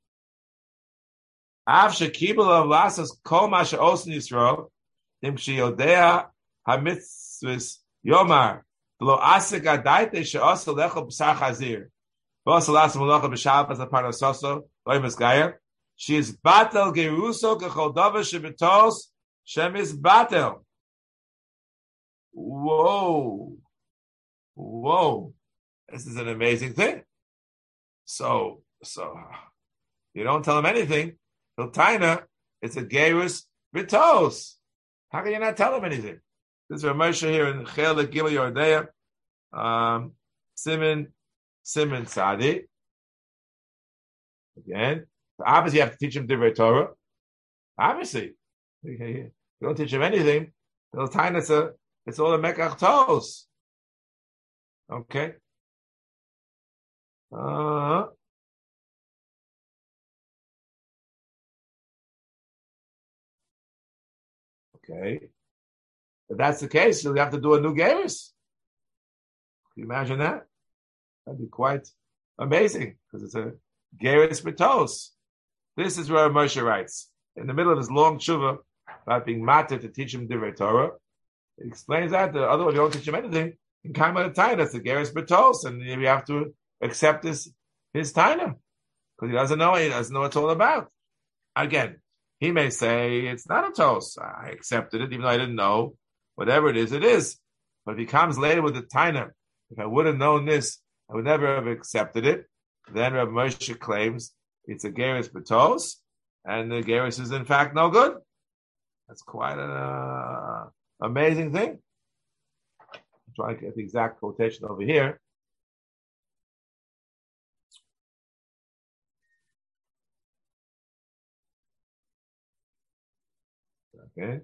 Av shekibel of lasas kol ma she'osin Yisrael im sheyodea hamitzvos yomar v'lo asik adaite she'osel lecho b'sar chazir v'osel asik molocha b'shabbat aparnasoso lo yimasgayer she is batel geruso kechol davar shebetos shem is batel. Whoa. This is an amazing thing. So you don't tell him anything. Hiltaina, it's a gerus v'tos. How can you not tell him anything? This is Rav Moshe here in Chelik Gimel Yordea, Simon Tzadi. Again, so obviously you have to teach him Divrei Torah. Obviously, you don't teach him anything. Hiltaina, it's all a mekach tos. Okay. Okay. If that's the case, you'll have to do a new gerus. Can you imagine that? That'd be quite amazing because it's a gerus b'tos. This is where Moshe writes in the middle of his long tshuva about being matter to teach him Divrei Torah. He explains that otherwise you don't teach him anything. In Kaima Taina, that's the gerus b'tos, and you have to accept his taina because he doesn't know what it's all about. Again, he may say it's not a tos. I accepted it even though I didn't know. Whatever it is, it is. But if he comes later with the taina, if I would have known this, I would never have accepted it. Then Rav Moshe claims it's a gerus b'tos, and the gerus is in fact no good. That's quite an amazing thing. I'm trying to get the exact quotation over here. Okay.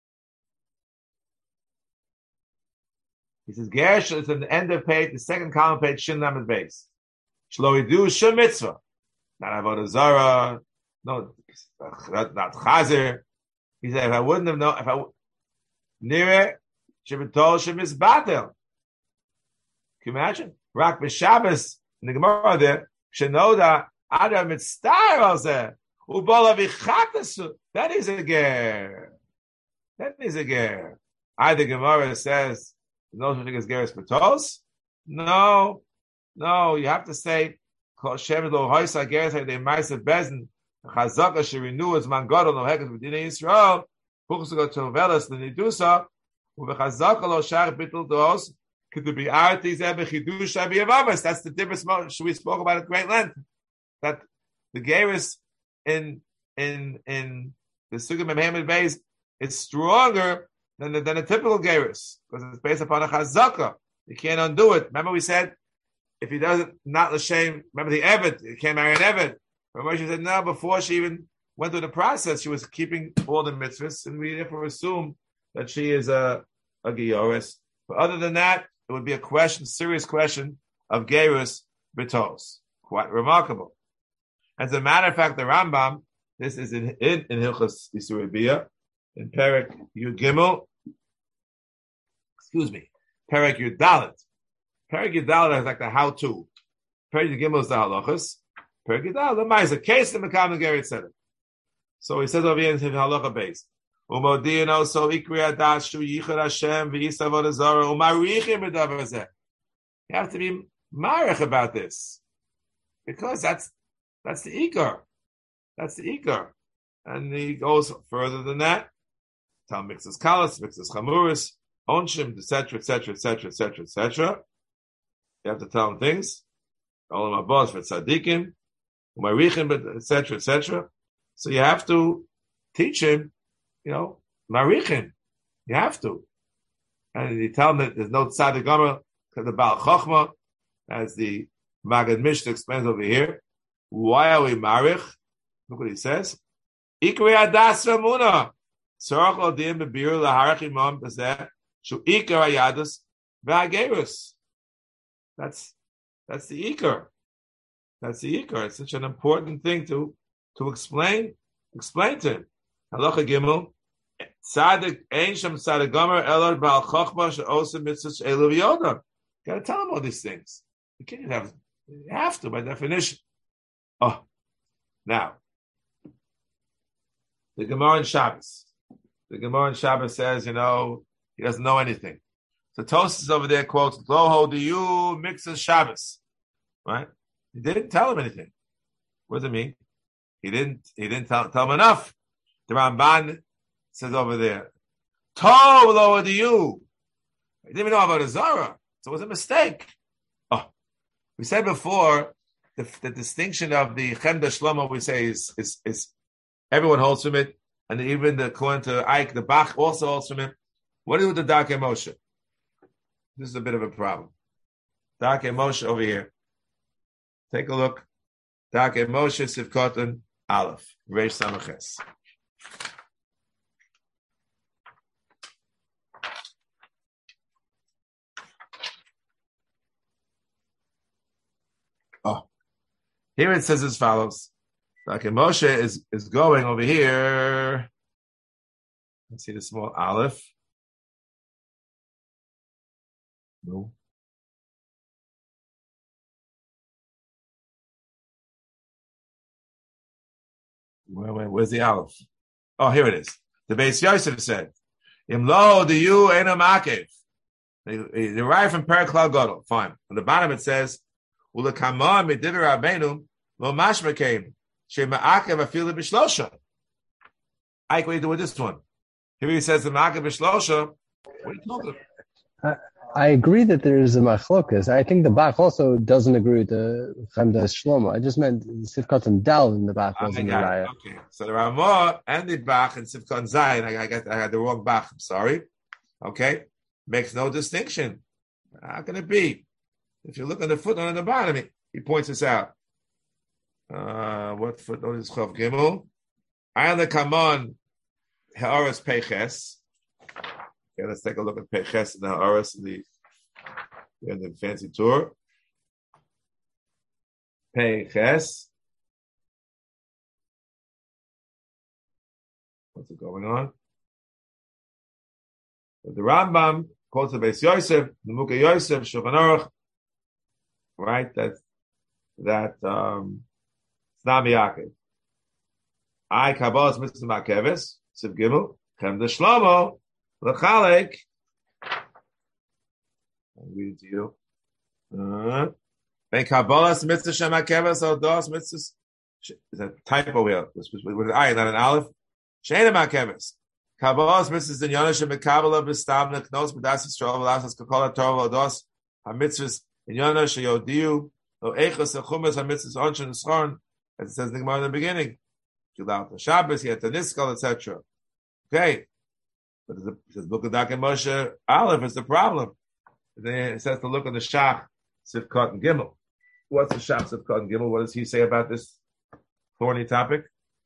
He says, Gersh is at the end of page, the second column page, Shin Lamed Beis. Shlo yidu shum mitzvah. Not avodah zara, no, not chazer. He said, if I wouldn't have known, if I nire shebetol shemizbatel. Can you imagine? Rak b'Shabbos in the Gemara there, shenoda adam mitztar alzeh ubola v'chatasu. That is a ger. That is a ger. Either Gemara says no such thing as gerus b'tos. No, you have to say kol shevet lo hoysa gerus hay de ma'aser bezin chazaka sherinu es man gadol no hekas b'dinei Yisrael puchus go tovelas l'nidusa u'v'chazaka lo shar bittul dos could be artis ebe chidush abiyavamas. That's the difference we spoke about at great length. That the gerus in the Sugim Mehammed Beis is stronger than a typical gerus because it's based upon a chazaka. You can't undo it. Remember we said if he doesn't not l'shem. Remember the Evet, you can't marry an Evet. Moshe said no. Before she even went through the process, she was keeping all the mitzvahs, and we therefore assume that she is a gioris. But other than that, it would be a serious question of gerus b'tos. Quite remarkable. As a matter of fact, the Rambam, this is in Hilchos Yisur Bia, in Perek Yud Gimel. Perek Yud Dalet. Perek Yud Dalet is like the how-to. Perek Yud Gimel is the halachas. Perek Yud Dalet, the ma'aser case in the Mekam Gerut said it. So he says over here in halacha base. Umodiin also ikri adas shu yichad Hashem v'yisa avodah zara umarichim b'davar zeh. You have to be marich about this because that's the ikar. That's the ikar. And he goes further than that. Tell mixes kalas, mixes chamuris, onshim, etc., etc., etc., etc., etc. You have to tell him things. All of my boss for tzaddikim, umarichim, etc., etc. So you have to teach him, marichin. You have to. And you tell him that there's no tzaddik gomer because the Baal Chochma, as the Magad Mishnah explains over here. Why are we marich? Look what he says. Ikri adas v'emuna. Tzorach l'dim b'bir l'harach imam b'zeh shu ikar hayadus v'hagerus. That's the ikar. That's the ikar. It's such an important thing to explain to him. Halacha Gimel. Tzaddik ein shem tzaddik gomer elad Baal Chochma she'osim mitzvahs elu v'yodam. You gotta tell him all these things. You have to by definition. Oh, now the Gemara in Shabbos. The Gemara in Shabbos says, he doesn't know anything. So Tosfos over there quotes, "Lo do you mixes Shabbos?" Right? He didn't tell him anything. What does it mean? He didn't tell him enough. The Ramban says over there, "Tov lo do you." He didn't even know about a Zara, so it was a mistake. Oh, We said before the distinction of the Chemda Shlomo we say is everyone holds from it, and even according to Ike, the Bach also holds from it. What do you do with the Darkei Moshe? This is a bit of a problem. Darkei Moshe over here. Take a look. Darkei Moshe Sivkotan Aleph Reish Samaches. Oh, here it says as follows. Darkei Moshe is going over here. Let's see the small Aleph. No. Where's the Aleph? Oh, here it is. The Beis Yosef said, "Imlo the you ena makev." They derive from Periklal Gadol. Fine. On the bottom it says, "Ulekama mediver Rabbeinu lo mashmakeim shemaakev afilu b'shlosha." Ike, what do you do with this one? Here he says the ma'akev b'shlosha. What are you talking about? I agree that there is a machlokas. I think the Bach also doesn't agree with the Chemda Shlomo. I just meant Sivkot and Dal in the Bach wasn't the Raya. Okay, so the Ramah and the Bach and Sivkot and Zayin, I had the wrong Bach. I'm sorry. Okay, makes no distinction. How can it be? If you look on the footnote on the bottom, he points this out. What footnote is Chav Gimel? Ayan Kamon Ha'aras Peches. Okay, let's take a look at Peches and the Ha'aras in the fancy tour. Peches. What's going on? So the Rambam quotes the Beis Yosef, the Mukha Yosef, Shulchan Aruch, right? That's Snami Yaakov. I Kabbalas Mitzvah Makeves, Siv Gimel, Chemda Shlomo, L'chalek. I'll read it to you. Ben Kabbalas Mitzvah Shem Makeves, Odos Mitzvah. Is a typo here. With an I, not an Aleph. Sheina Makeves. Kabbalas Mitzvah in Yonash and Mekabbalah B'stam Neknos B'das Yisrael V'lasas Kakola Torah Odos HaMitzvahs in Yonash Yodiu Lo Eichos HaChumas HaMitzvahs Onshan Schorn, as it says in the Gemara in the beginning. Gilal Shabbos, Yet Niskal, etc. Okay, but it says look at Darkei Moshe Aleph is the problem. And then it says to look at the Shach Sivkot and Gimel. What's the Shach Sivkot and Gimel? What does he say about this thorny topic?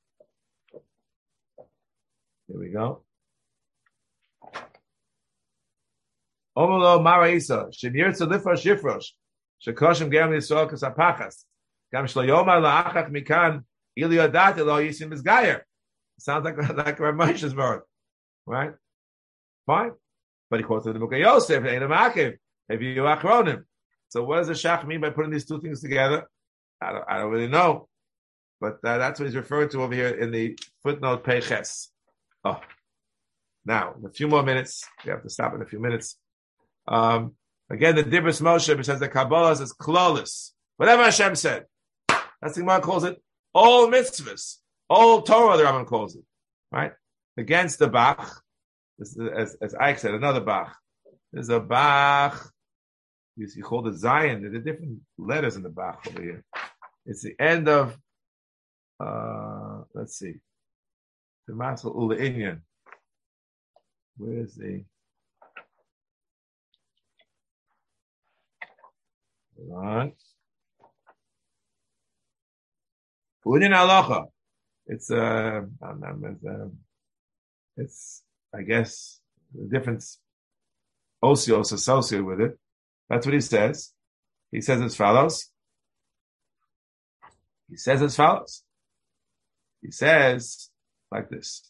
Here we go. Omelo Mara Isa Shenir Tzalifar Shifrosh Shekoshim Gam Yisrael Kasapachas Gam Shloyoma La'achach Mikan. Sounds like Rav Moshe's word, right? Fine, but he quotes the Mukha Yosef, Ein Amakev, Hevi Achronim. So what does the Shach mean by putting these two things together? I don't really know, but that's what he's referring to over here in the footnote Peches. Oh, now in a few more minutes, we have to stop in a few minutes. Again, the Dibros Moshe says the Kabbalah is klolus. Whatever Hashem said, that's the Gemara calls it. All mitzvahs, all Torah, the Rambam calls it, right? Against the Bach, this is, as Ike said, another Bach. There's a Bach, you call it Zion. There are different letters in the Bach over here. It's the end of, let's see, the Masal Ula Inyan. Where's the, hold on. Within halacha, it's I guess the different osios associated with it. That's what he says. He says as follows. He says like this.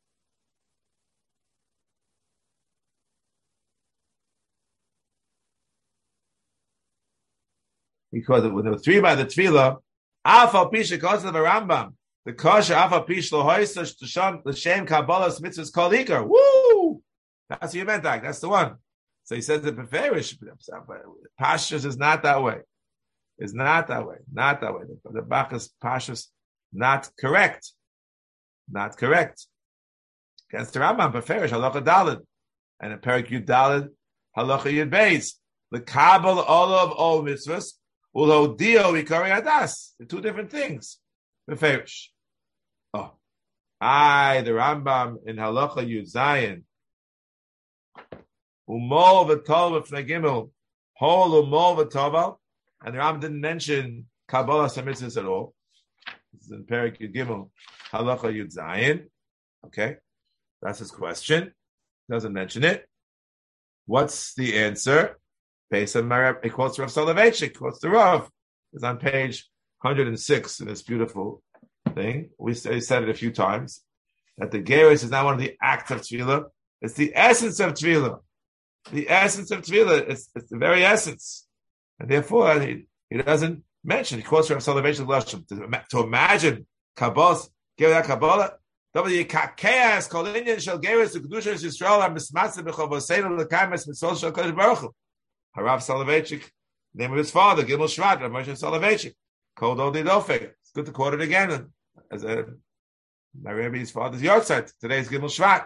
Because when there were three by the tefillah, Alpha Pisha calls of a Rambam. The Kasha Alpha Pish Lohoisa the Shem Kabbalah's mitzvahs called Iker. Woo! That's what you meant, Doc. That's the one. So he says the Beferish, Pashas is not that way. It's not that way. Not that way. The Bachas Pashas not correct. Not correct. Against the Rambam, Beferish, Halacha Daled. And in Perik Yud Daled, Halacha Yud Beis. The Kabbal all of all mitzvahs. Ulo dio ikari adas. They're two different things. Beferish. Oh. The Rambam in Halacha Yud Zayin. Umol v'tol v'fnei gimel. Hol umol v'toval. And the Rambam didn't mention Kabbalah Samitzis at all. This is in Perek Yud Gimel. Halacha Yud Zayin. Okay. That's his question. Doesn't mention it. What's the answer? Based on he quotes Rav Soloveitchik, quotes the Rav. It's on page 106 in this beautiful thing. We said it a few times that the Geras is not one of the acts of Tefillah. It's the essence of Tefillah. The essence of Tefillah. It's the very essence. And therefore, he doesn't mention. He quotes Rav Soloveitchik to imagine Kabbalah, Geras Kabbalah. Harav Soloveitchik, name of his father, Gimel Shvat, Rav Moshe Soloveitchik, called Odi Dofek. It's good to quote it again as my Rebbe's father's yahrzeit. Today's Gimel Shvat.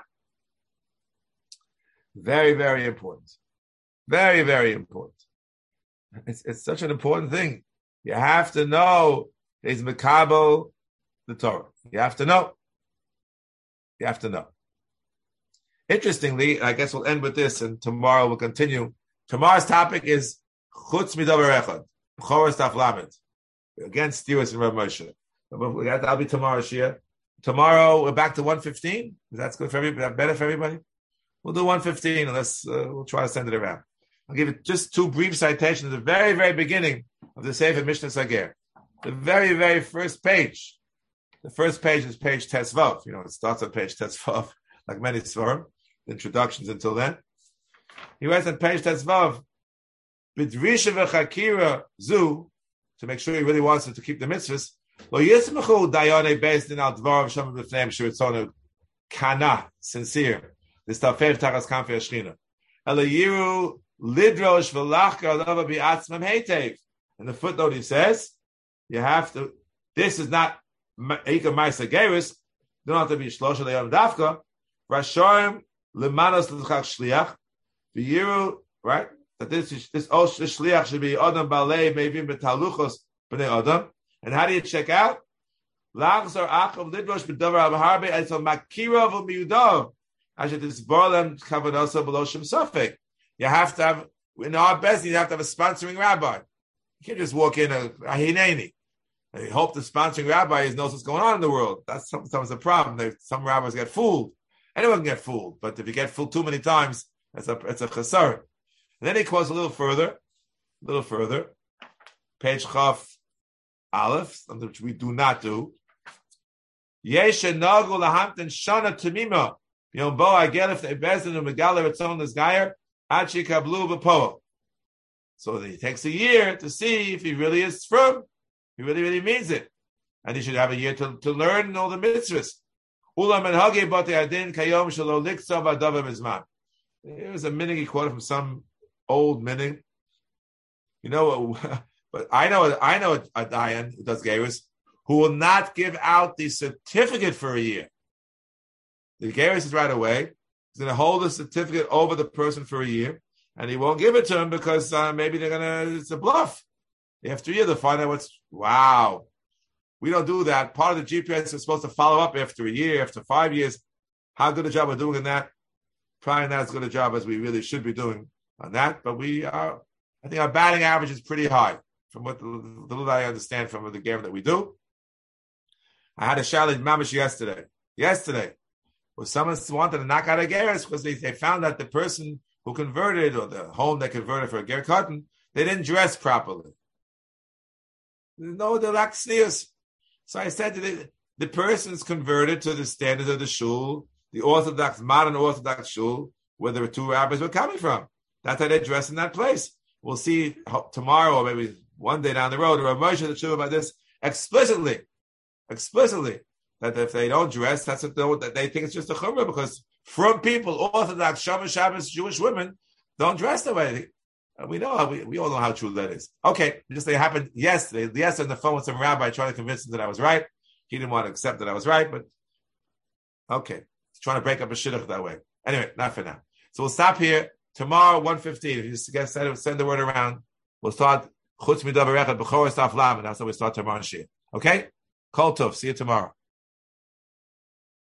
Very, very important. Very, very important. It's such an important thing. You have to know there's Mekabel the Torah. You have to know. You have to know. Interestingly, I guess we'll end with this, and tomorrow we'll continue. Tomorrow's topic is Chutz Midavar Echad, B'choros Daf Lamed, against Stewart and Rav Moshe. That'll be tomorrow's shir. Tomorrow we're back to 1:15. Is that good for everybody? Is that better for everybody? We'll do 1:15, unless we'll try to send it around. I'll give you just two brief citations at the very, very beginning of the Sefer Mishnah Sager. The very, very first page. The first page is page Tesvav. It starts on page Tesvav, like many Svarim, introductions until then. He writes on page Tesvav, B'drisha v'chakira zu, to make sure he really wants to keep the mitzvahs, lo yismachu dayane based in al dvar of shem b'fneim shiritzonu kana, sincere, this tafev tachas kamfei ashchina. Ela yiru lidrosh v'lachka alava bi'atzmam heitev. In the footnote he says, you have to, this is not Eika Maisa Geris, don't have to be Shlosha Leyam Dafka, Rashoim Lemanos L'chak Shliach, V'yiru, right? That this Shliach should be Adam Balei, maybe B'taluchos B'nei Adam. And how do you check out? Lachzor Achav Lidrosh B'davar Avaharbe, and so Makirov U'miyudav, Asher Tisborlem Kavadosa B'loshim Sofek. You have to have, in our best, you have to have a sponsoring rabbi. You can't just walk in a Hineni. I hope the sponsoring rabbi knows what's going on in the world. That's sometimes the problem. Some rabbis get fooled. Anyone can get fooled, but if you get fooled too many times, it's a chasar. And then he quotes a little further, page Chaf Aleph, something which we do not do. Yeshe nagu lahamten shana tamima yom bo agelef ne'bezdin u'megala ritzon l'zgayer ad shikablu b'poel. So he takes a year to see if he really is from. He really, really means it. And he should have a year to learn all the mitzvahs. Here's a minig he quoted from some old minig. But I know a dayan who does gerus who will not give out the certificate for a year. The gerus is right away. He's going to hold the certificate over the person for a year, and he won't give it to him because maybe it's a bluff. After a year, they'll find out wow. We don't do that. Part of the GPS is supposed to follow up after a year, after 5 years. How good a job we're doing in that? Probably not as good a job as we really should be doing on that. But I think our batting average is pretty high from what the little I understand from the game that we do. I had a shalish mamish yesterday, where someone wanted to knock out a gerus because they found that the person who converted, or the home they converted for a ger cotton, they didn't dress properly. No, they're like sneers. So I said to the person's converted to the standards of the shul, the modern Orthodox shul, where the two rabbis were coming from. That's how they dress in that place. We'll see tomorrow, or maybe one day down the road, Rav Moshe the Shul about this explicitly, that if they don't dress, that's what they think it's just a chumrah, because from people, Orthodox, Shabbos, Jewish women, don't dress the way. We all know how true that is. Okay, just it happened yesterday. Yesterday on the phone with some rabbi trying to convince him that I was right. He didn't want to accept that I was right, but okay. He's trying to break up a shidduch that way. Anyway, not for now. So we'll stop here. Tomorrow, 1:15. If you send the word around, we'll start Chutz midavar echad b'choros taf lamed. That's how we start tomorrow. Okay? Kol tov. See you tomorrow.